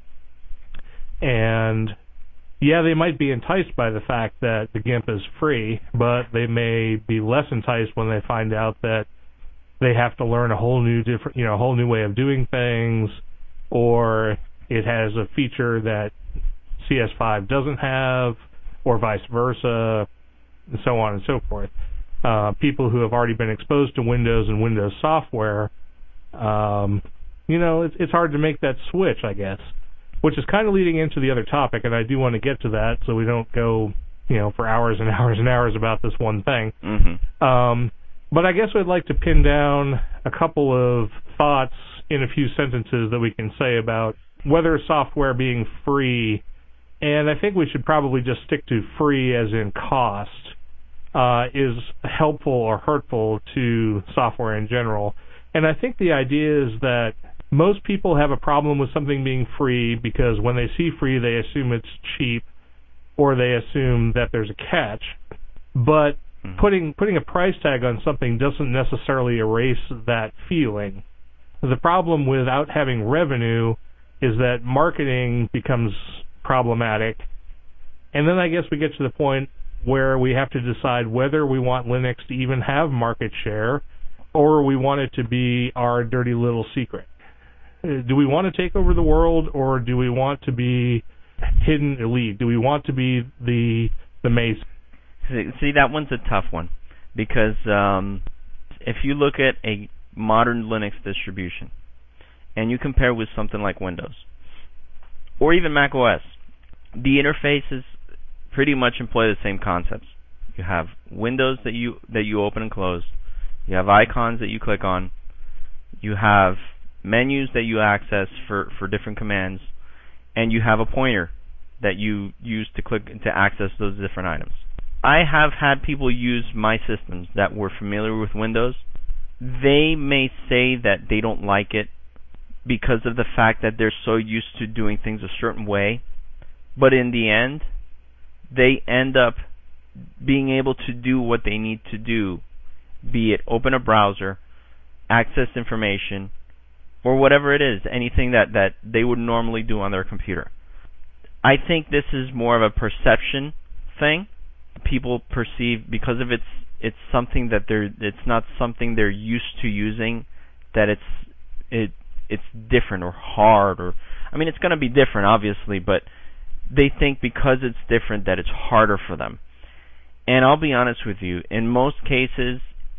and yeah, they might be enticed by the fact that the GIMP is free, but they may be less enticed when they find out that they have to learn a whole new different, you know, a whole new way of doing things, or it has a feature that C S five doesn't have, or vice versa, and so on and so forth. uh, people who have already been exposed to Windows and Windows software, um, you know, it's, it's hard to make that switch, I guess, which is kind of leading into the other topic, and I do want to get to that so we don't go, you know, for hours and hours and hours about this one thing. Mm-hmm. Um, but I guess I'd like to pin down a couple of thoughts in a few sentences that we can say about whether software being free, and I think we should probably just stick to free as in cost, uh, is helpful or hurtful to software in general. And I think the idea is that most people have a problem with something being free because when they see free, they assume it's cheap or they assume that there's a catch. But mm-hmm. putting putting a price tag on something doesn't necessarily erase that feeling. The problem without having revenue is that marketing becomes problematic. And then I guess we get to the point where we have to decide whether we want Linux to even have market share or we want it to be our dirty little secret. Do we want to take over the world, or do we want to be hidden elite? Do we want to be the the Mason? See, that one's a tough one because um, if you look at a modern Linux distribution and you compare with something like Windows or even Mac O S, the interfaces pretty much employ the same concepts. You have windows that you that you open and close. You have icons that you click on. You have menus that you access for, for different commands, and you have a pointer that you use to click to access those different items. I have had people use my systems that were familiar with Windows. They may say that they don't like it because of the fact that they're so used to doing things a certain way, but in the end, they end up being able to do what they need to do, be it open a browser, access information, or whatever it is, anything that, that they would normally do on their computer. I think this is more of a perception thing. People perceive because of it's it's something that they're it's not something they're used to using, that it's it it's different or hard, or I mean it's going to be different obviously, but they think because it's different that it's harder for them. And I'll be honest with you, in most cases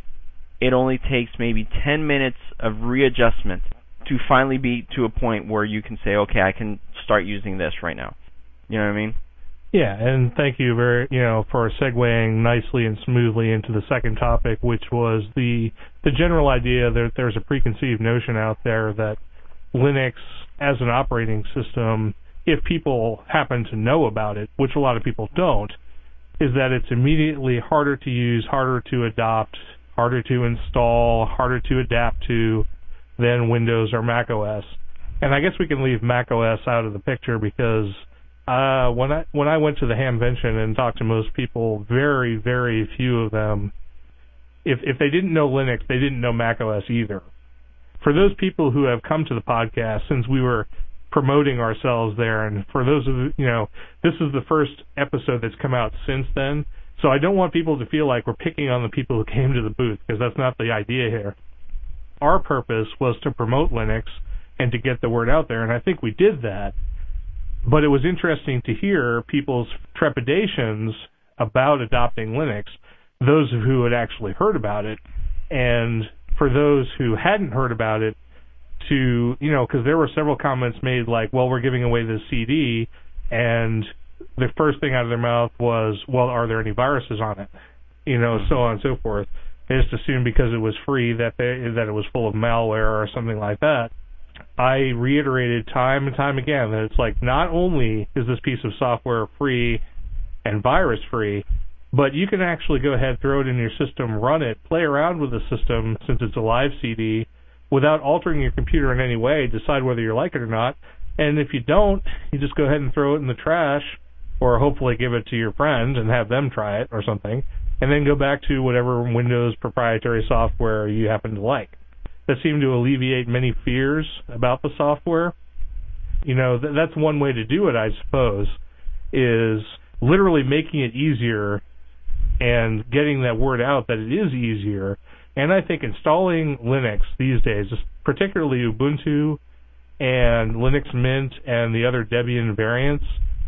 it only takes maybe ten minutes of readjustment to finally be to a point where you can say, okay, I can start using this right now. You know what I mean? Yeah, and thank you very, you know, for segueing nicely and smoothly into the second topic, which was the the general idea that there's a preconceived notion out there that Linux as an operating system, if people happen to know about it, which a lot of people don't, is that it's immediately harder to use, harder to adopt, harder to install, harder to adapt to than Windows or Mac O S. And I guess we can leave Mac O S out of the picture because uh, when I when I went to the Hamvention and talked to most people, very, very few of them, if if they didn't know Linux, they didn't know Mac O S either. For those people who have come to the podcast since we were promoting ourselves there, and for those of you know, this is the first episode that's come out since then, so I don't want people to feel like we're picking on the people who came to the booth, because that's not the idea here. Our purpose was to promote Linux and to get the word out there, and I think we did that. But it was interesting to hear people's trepidations about adopting Linux, those who had actually heard about it, and for those who hadn't heard about it, to, you know, because there were several comments made like, well, we're giving away this C D, and the first thing out of their mouth was, well, are there any viruses on it? You know, so on and so forth. They just assumed because it was free that they, that it was full of malware or something like that. I reiterated time and time again that it's like, not only is this piece of software free and virus-free, but you can actually go ahead, throw it in your system, run it, play around with the system since it's a live C D without altering your computer in any way, decide whether you like it or not. And if you don't, you just go ahead and throw it in the trash, or hopefully give it to your friend and have them try it or something, and then go back to whatever Windows proprietary software you happen to like. That seemed to alleviate many fears about the software. You know, th- that's one way to do it, I suppose, is literally making it easier and getting that word out that it is easier. And I think installing Linux these days, particularly Ubuntu and Linux Mint and the other Debian variants,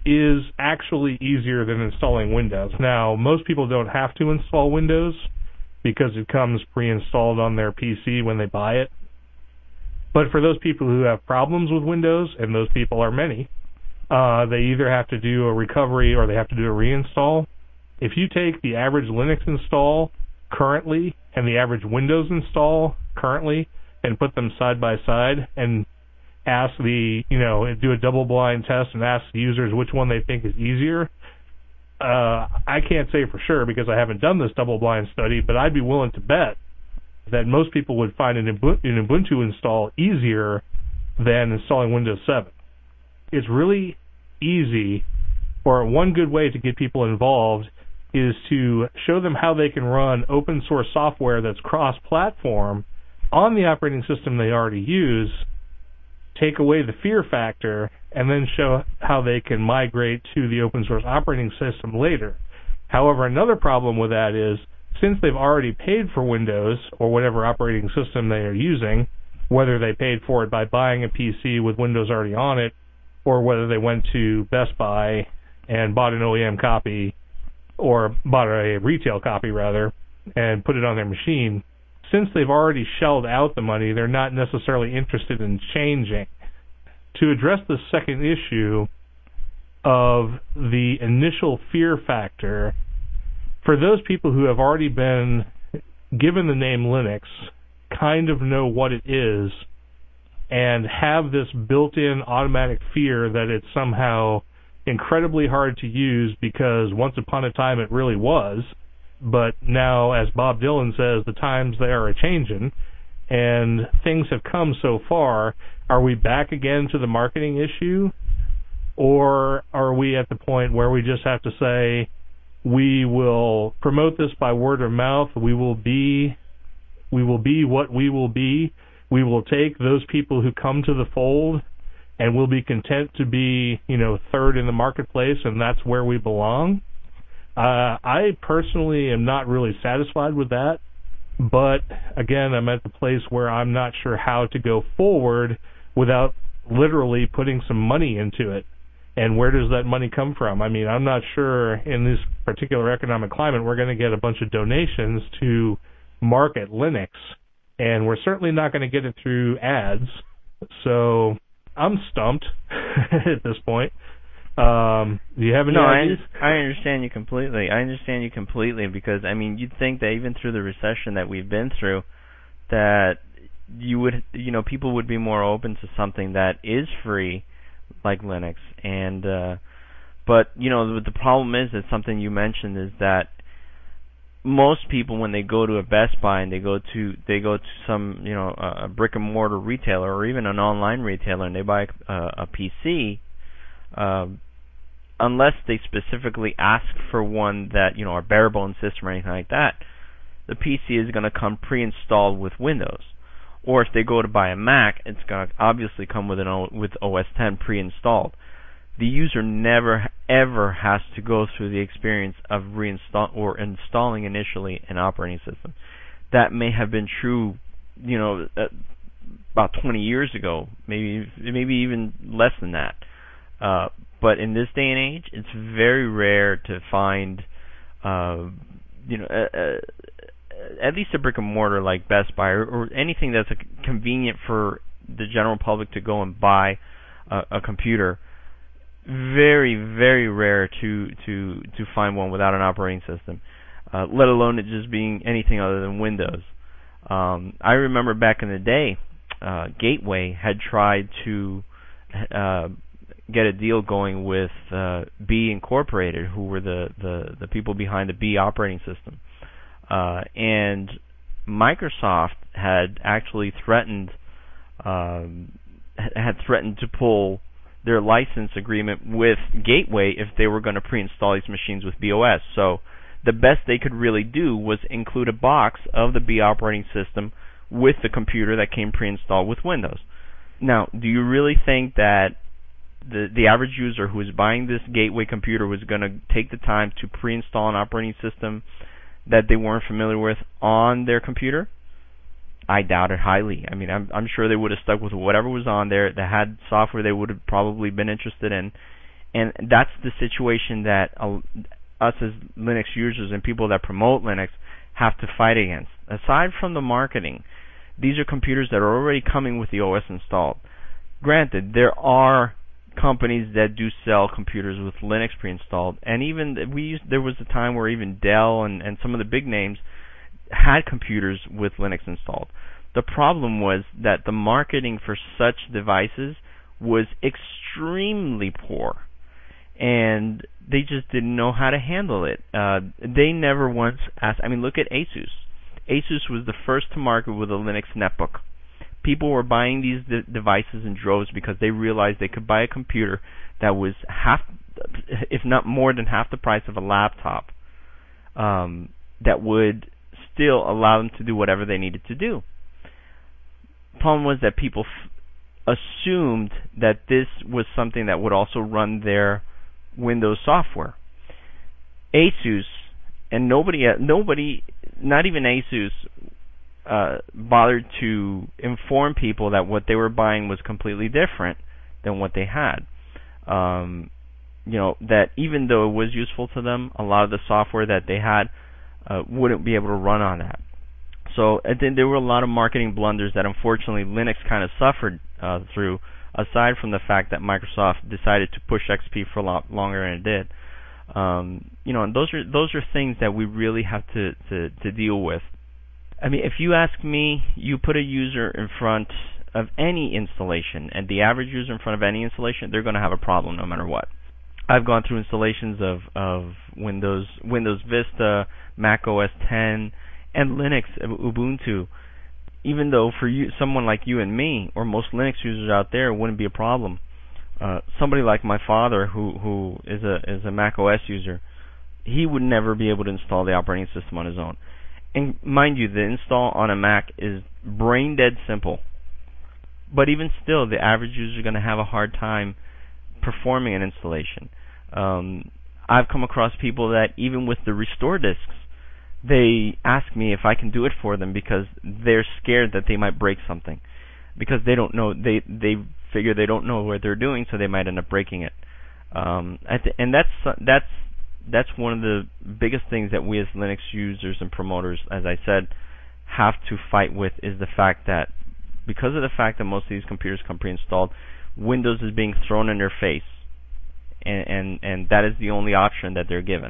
is actually easier than installing Windows. Now, most people don't have to install Windows because it comes pre-installed on their P C when they buy it. But for those people who have problems with Windows, and those people are many, uh, they either have to do a recovery or they have to do a reinstall. If you take the average Linux install currently and the average Windows install currently and put them side by side and ask the, you know, do a double-blind test and ask the users which one they think is easier, uh, I can't say for sure because I haven't done this double-blind study, but I'd be willing to bet that most people would find an Ubuntu install easier than installing Windows seven. It's really easy, or one good way to get people involved is to show them how they can run open source software that's cross-platform on the operating system they already use, take away the fear factor, and then show how they can migrate to the open source operating system later. However, another problem with that is, since they've already paid for Windows or whatever operating system they are using, whether they paid for it by buying a P C with Windows already on it, or whether they went to Best Buy and bought an O E M copy, or bought a retail copy rather, and put it on their machine, since they've already shelled out the money, they're not necessarily interested in changing. To address the second issue of the initial fear factor, for those people who have already been given the name Linux, kind of know what it is, and have this built-in automatic fear that it's somehow incredibly hard to use because once upon a time it really was, but now, as Bob Dylan says, the times they are a-changin', and things have come so far. Are we back again to the marketing issue, or are we at the point where we just have to say, we will promote this by word of mouth, we will be we will be what we will be, we will take those people who come to the fold, and we'll be content to be, you know, third in the marketplace, and that's where we belong? Uh, I personally am not really satisfied with that, but again, I'm at the place where I'm not sure how to go forward without literally putting some money into it. And where does that money come from? I mean, I'm not sure in this particular economic climate we're going to get a bunch of donations to market Linux, and we're certainly not going to get it through ads. So I'm stumped at this point. Um, do you have any no, ideas? I, I understand you completely. I understand you completely because, I mean, you'd think that even through the recession that we've been through, that you would, you know, people would be more open to something that is free, like Linux. And uh, but you know the, the problem is that something you mentioned is that most people, when they go to a Best Buy and they go to they go to some you know a brick and mortar retailer or even an online retailer and they buy a, a P C, uh, unless they specifically ask for one that you know a bare bones system or anything like that, the P C is going to come pre-installed with Windows. Or if they go to buy a Mac, it's going to obviously come with an o, with O S ten pre-installed. The user never ever has to go through the experience of reinstall or installing initially an operating system. That may have been true, you know, uh, about twenty years ago, maybe maybe even less than that. Uh, but in this day and age, it's very rare to find, uh, you know. Uh, uh, at least a brick and mortar like Best Buy or, or anything that's a convenient for the general public to go and buy a, a computer. Very, very rare to to to find one without an operating system, uh, let alone it just being anything other than Windows. Um, I remember back in the day, uh, Gateway had tried to uh, get a deal going with uh, B Incorporated, who were the, the, the people behind the B operating system. Uh, and Microsoft had actually threatened um, had threatened to pull their license agreement with Gateway if they were going to pre-install these machines with B O S. So the best they could really do was include a box of the B operating system with the computer that came pre-installed with Windows. Now, do you really think that the the average user who is buying this Gateway computer was going to take the time to pre-install an operating system that they weren't familiar with on their computer? I doubt it highly. I mean, I'm, I'm sure they would have stuck with whatever was on there that had software they would have probably been interested in, And that's the situation that uh, us as Linux users and people that promote Linux have to fight against. Aside from the marketing, these are computers that are already coming with the O S installed. Granted, there are companies that do sell computers with Linux pre-installed, and even we used, there was a time where even Dell and, and some of the big names had computers with Linux installed. The problem was that the marketing for such devices was extremely poor, and they just didn't know how to handle it. Uh, they never once asked. I mean, look at Asus. Asus was the first to market with a Linux netbook. People were buying these de- devices in droves because they realized they could buy a computer that was half, if not more than half the price of a laptop, um, that would still allow them to do whatever they needed to do. The problem was that people f- assumed that this was something that would also run their Windows software. Asus, and nobody, nobody, not even Asus, Uh, bothered to inform people that what they were buying was completely different than what they had. Um, you know, that even though it was useful to them, a lot of the software that they had uh, wouldn't be able to run on that. So and then there were a lot of marketing blunders that unfortunately Linux kind of suffered uh, through, aside from the fact that Microsoft decided to push X P for a lot longer than it did. Um, you know, and those are those are things that we really have to, to, to deal with. I mean, if you ask me, you put a user in front of any installation, and the average user in front of any installation, they're going to have a problem no matter what. I've gone through installations of, of Windows, Windows Vista, Mac O S ten, and Linux, Ubuntu. Even though for you, someone like you and me, or most Linux users out there, it wouldn't be a problem. Uh, somebody like my father, who who is a is a Mac O S user, he would never be able to install the operating system on his own. And mind you, the install on a Mac is brain dead simple. But even still, the average user is going to have a hard time performing an installation. Um, I've come across people that even with the restore disks, they ask me if I can do it for them because they're scared that they might break something. Because they don't know, they they figure they don't know what they're doing, so they might end up breaking it. Um, I th- and that's that's That's one of the biggest things that we as Linux users and promoters, as I said, have to fight with is the fact that because of the fact that most of these computers come pre-installed, Windows is being thrown in their face, and, and, and that is the only option that they're given.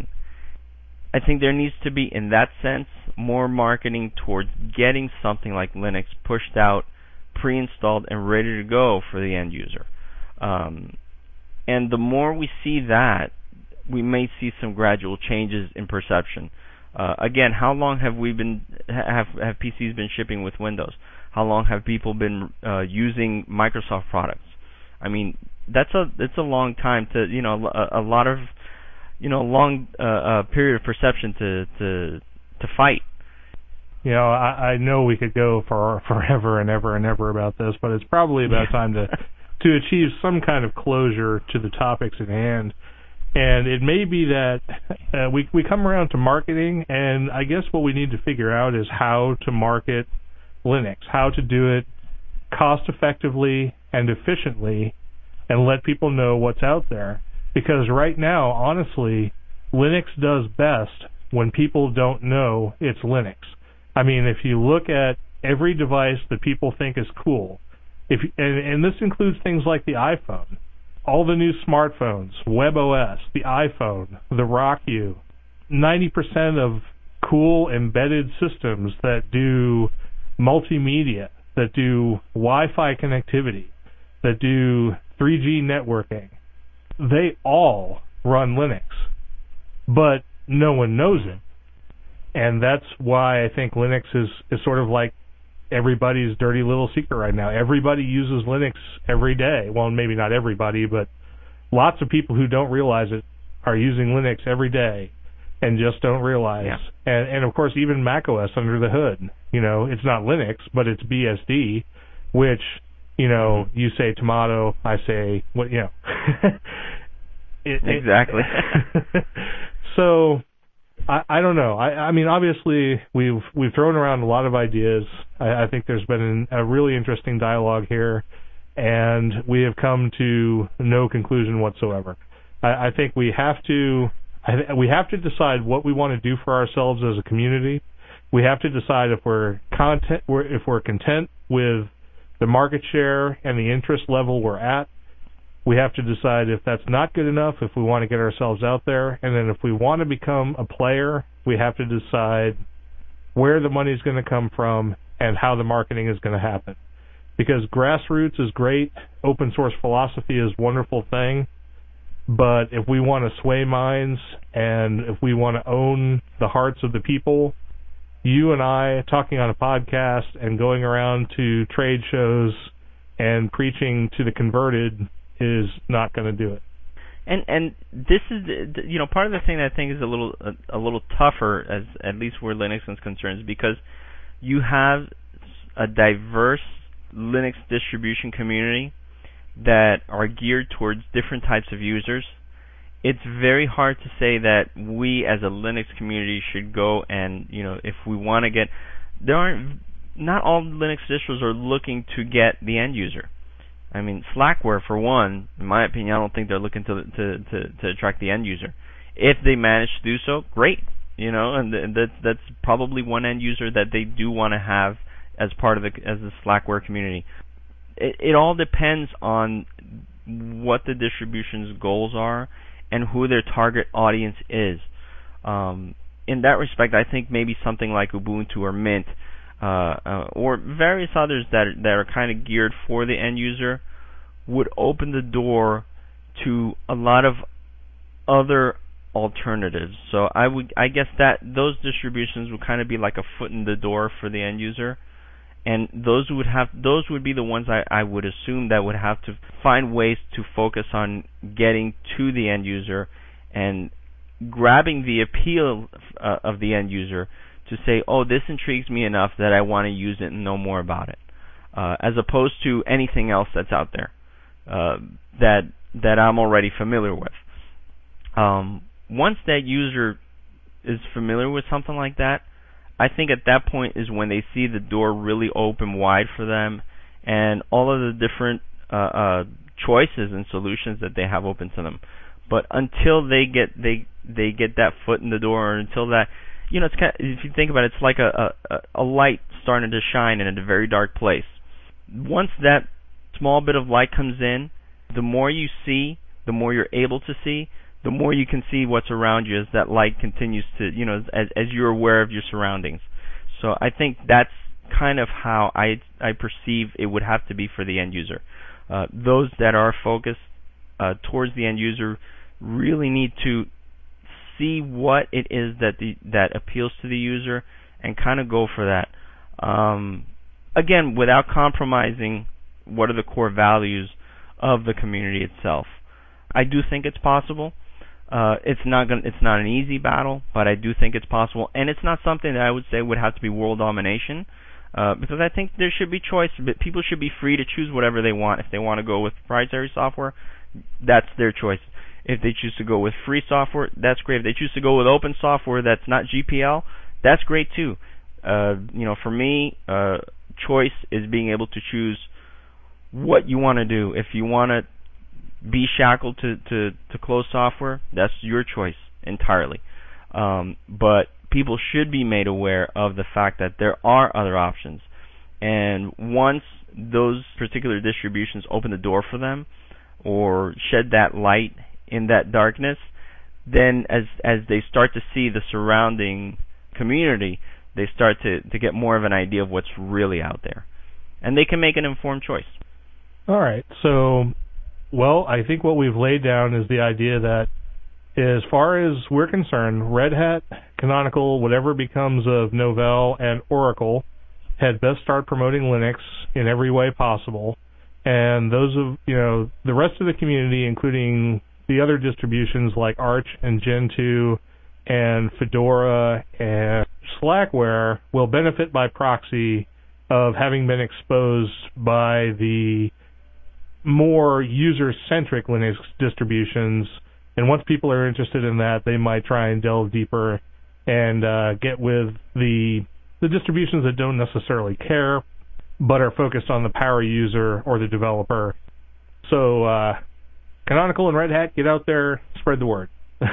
I think there needs to be, in that sense, more marketing towards getting something like Linux pushed out, pre-installed, and ready to go for the end user. Um, and the more we see that, we may see some gradual changes in perception. Uh, again, how long have we been have have P Cs been shipping with Windows? How long have people been uh, using Microsoft products? I mean, that's a it's a long time to you know a, a lot of you know long uh, uh, period of perception to to to fight. You know, I, I know we could go for forever and ever and ever about this, but it's probably about time to to achieve some kind of closure to the topics at hand. And it may be that uh, we we come around to marketing, and I guess what we need to figure out is how to market Linux, how to do it cost-effectively and efficiently, and let people know what's out there. Because right now, honestly, Linux does best when people don't know it's Linux. I mean, if you look at every device that people think is cool, if and, and this includes things like the iPhone, all the new smartphones, WebOS, the iPhone, the RockU, ninety percent of cool embedded systems that do multimedia, that do Wi-Fi connectivity, that do three G networking, they all run Linux, but no one knows it. And that's why I think Linux is, is sort of like everybody's dirty little secret right now. Everybody uses Linux every day. Well, maybe not everybody, but lots of people who don't realize it are using Linux every day and just don't realize. Yeah. And, and of course, even macOS under the hood. You know, it's not Linux, but it's B S D, which, you know, mm-hmm. you say tomato, I say, what, you know. it, exactly. It, so, I, I don't know. I, I mean, obviously, we've we've thrown around a lot of ideas. I, I think there's been a really interesting dialogue here, and we have come to no conclusion whatsoever. I, I think we have to I th- we have to decide what we want to do for ourselves as a community. We have to decide if we're content if we're content with the market share and the interest level we're at. We have to decide if that's not good enough, if we want to get ourselves out there, and then if we want to become a player, we have to decide where the money is going to come from and how the marketing is going to happen. Because grassroots is great, open source philosophy is a wonderful thing, but if we want to sway minds and if we want to own the hearts of the people, you and I talking on a podcast and going around to trade shows and preaching to the converted is not going to do it. And and this is the, you know part of the thing that I think is a little a, a little tougher as at least where Linux is concerned, is because you have a diverse Linux distribution community that are geared towards different types of users. It's very hard to say that we as a Linux community should go and, you know, if we want to get, there aren't, not all Linux distros are looking to get the end user. I mean, Slackware, for one, in my opinion, I don't think they're looking to to to, to attract the end user. If they manage to do so, great, you know, and th- that that's probably one end user that they do want to have as part of the as the Slackware community. It, it all depends on what the distribution's goals are and who their target audience is. Um, in that respect, I think maybe something like Ubuntu or Mint uh, uh, or various others that that are kind of geared for the end user would open the door to a lot of other alternatives. So I would, I guess that those distributions would kind of be like a foot in the door for the end user. And those would have those would be the ones I, I would assume that would have to find ways to focus on getting to the end user and grabbing the appeal uh, of the end user to say, oh, this intrigues me enough that I want to use it and know more about it, uh, as opposed to anything else that's out there uh, that that I'm already familiar with. Um, once that user is familiar with something like that, I think at that point is when they see the door really open wide for them, and all of the different uh, uh, choices and solutions that they have open to them. But until they get they they get that foot in the door, or until that, you know, it's kind of, if you think about it, it's like a, a a light starting to shine in a very dark place. Once that small bit of light comes in, the more you see, the more you're able to see, the more you can see what's around you as that light continues to, you know, as as you're aware of your surroundings. So I think that's kind of how I I perceive it would have to be for the end user. Uh, those that are focused uh, towards the end user really need to see what it is that the that appeals to the user and kind of go for that. Um, again, without compromising what are the core values of the community itself. I do think it's possible. Uh, it's not gonna, it's not an easy battle, but I do think it's possible, and it's not something that I would say would have to be world domination, uh, because I think there should be choice. But people should be free to choose whatever they want. If they want to go with proprietary software, that's their choice. If they choose to go with free software, that's great. If they choose to go with open software that's not G P L, that's great too. Uh, you know, for me, uh, choice is being able to choose what you want to do. If you want to be shackled to, to, to closed software, that's your choice entirely. Um, but people should be made aware of the fact that there are other options. And once those particular distributions open the door for them or shed that light in that darkness, then as as they start to see the surrounding community, they start to, to get more of an idea of what's really out there. And they can make an informed choice. All right. So, well, I think what we've laid down is the idea that as far as we're concerned, Red Hat, Canonical, whatever becomes of Novell and Oracle, had best start promoting Linux in every way possible. And those of, you know, the rest of the community, including the other distributions like Arch and Gentoo and Fedora and Slackware, will benefit by proxy of having been exposed by the more user-centric Linux distributions. And once people are interested in that, they might try and delve deeper and uh, get with the the distributions that don't necessarily care, but are focused on the power user or the developer. So uh, Canonical and Red Hat, get out there, spread the word.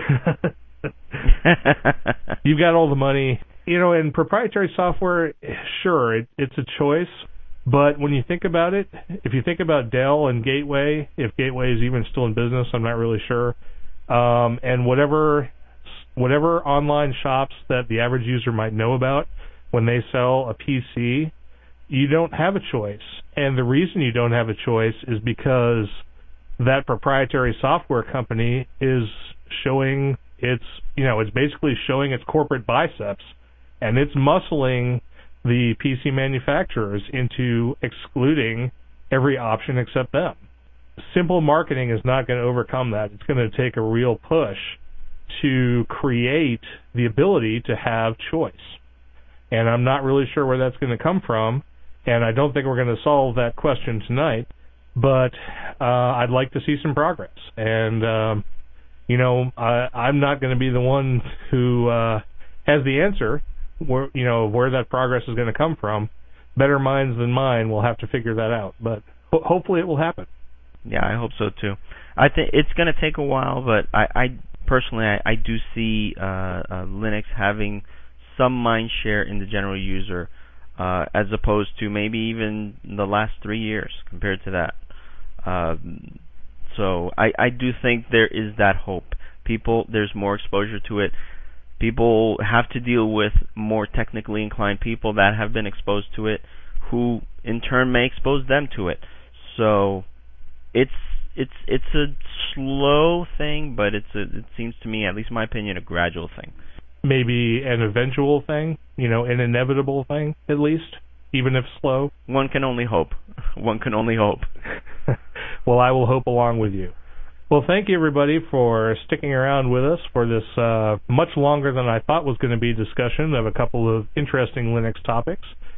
You've got all the money. You know, in proprietary software, sure, it, it's a choice. But when you think about it, if you think about Dell and Gateway, if Gateway is even still in business, I'm not really sure. Um, and whatever whatever online shops that the average user might know about when they sell a P C, you don't have a choice. And the reason you don't have a choice is because that proprietary software company is showing its, you know, it's basically showing its corporate biceps, and it's muscling the P C manufacturers into excluding every option except them. Simple marketing is not going to overcome that. It's going to take a real push to create the ability to have choice. And I'm not really sure where that's going to come from, and I don't think we're going to solve that question tonight, but uh, I'd like to see some progress. And, um, you know, I, I'm not going to be the one who uh, has the answer. Where, you know, where that progress is going to come from. Better minds than mine will have to figure that out, but ho- hopefully it will happen. Yeah, I hope so too. I think it's going to take a while, but I, I personally I, I do see uh, uh, Linux having some mind share in the general user, uh, as opposed to maybe even the last three years compared to that. Uh, so I, I do think there is that hope. People, there's more exposure to it. People have to deal with more technically inclined people that have been exposed to it, who in turn may expose them to it. So it's it's it's a slow thing, but it's a, it seems to me, at least in my opinion, a gradual thing. Maybe an eventual thing, you know, an inevitable thing, at least, even if slow. One can only hope. One can only hope. Well, I will hope along with you. Well, thank you, everybody, for sticking around with us for this uh, much longer than I thought was going to be discussion of a couple of interesting Linux topics.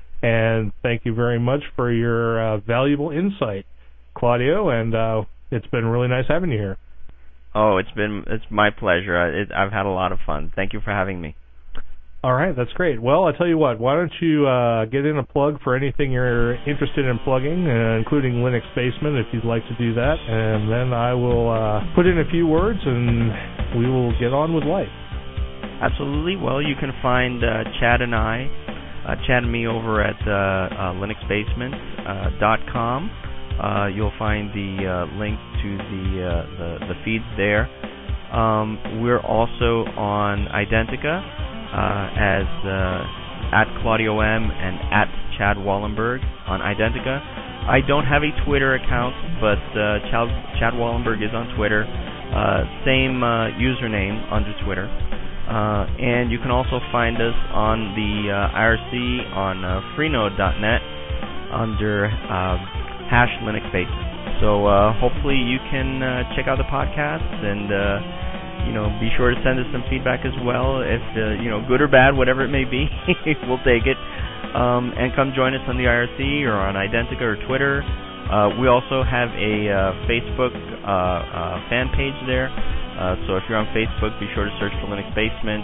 And thank you very much for your uh, valuable insight, Claudio, and uh, it's been really nice having you here. Oh, it's been it's my pleasure. It, I've had a lot of fun. Thank you for having me. All right, that's great. Well, I tell you what, why don't you uh, get in a plug for anything you're interested in plugging, uh, including Linux Basement, if you'd like to do that, and then I will uh, put in a few words, and we will get on with life. Absolutely. Well, you can find uh, Chad and I, uh, Chad and me over at uh, uh, linux basement dot com. Uh, you'll find the uh, link to the, uh, the the feeds there. Um, we're also on Identica. Uh, as uh, at Claudio M and at Chad Wallenberg on Identica. I don't have a Twitter account, but uh, Chad, Chad Wallenberg is on Twitter. Uh, same uh, username under Twitter. Uh, and you can also find us on the uh, I R C on uh, freenode dot net under uh, hash Linux Basement. So uh, hopefully you can uh, check out the podcast and uh, you know, be sure to send us some feedback as well. If, uh, you know, good or bad, whatever it may be, we'll take it. Um, and come join us on the I R C or on Identica or Twitter. Uh, we also have a uh, Facebook uh, uh, fan page there. Uh, so if you're on Facebook, be sure to search for Linux Basement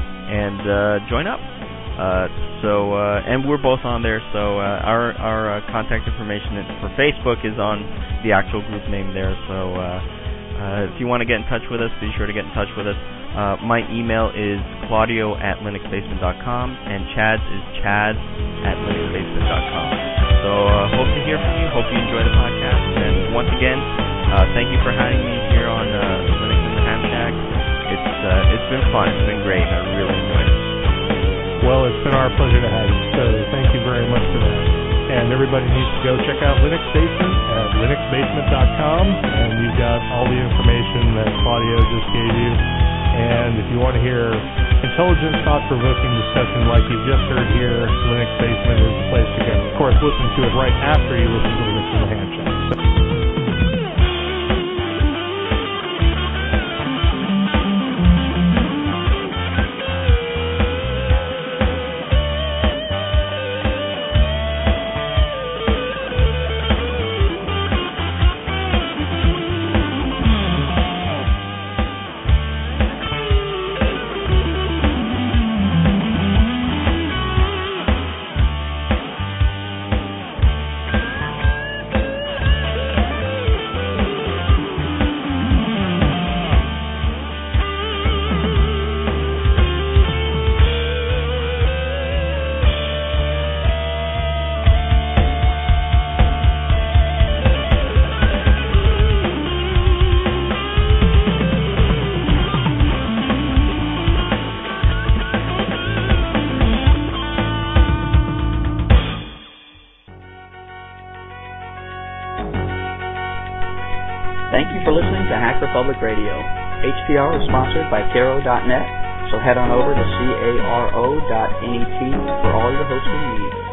and uh, join up. Uh, so, uh, and we're both on there. So uh, our our uh, contact information for Facebook is on the actual group name there. So. Uh, Uh, if you want to get in touch with us, be sure to get in touch with us. Uh, my email is claudio at linux basement dot com, and Chad's is chad at linux basement dot com. So uh, hope to hear from you. Hope you enjoy the podcast. And once again, uh, thank you for having me here on uh, Linux in the Ham Shack. It's, uh, it's been fun. It's been great. I really enjoyed it. Well, it's been our pleasure to have you, so thank you very much for that. And everybody needs to go check out Linux Basement at linux basement dot com, and you've got all the information that Claudio just gave you. And if you want to hear intelligent, thought-provoking discussion like you just heard here, Linux Basement is the place to go. Of course, listen to it right after you listen to Linux in the Ham Shack. So Thank you for listening to Hacker Public Radio. H P R is sponsored by Caro dot net, so head on over to caro dot net for all your hosting needs.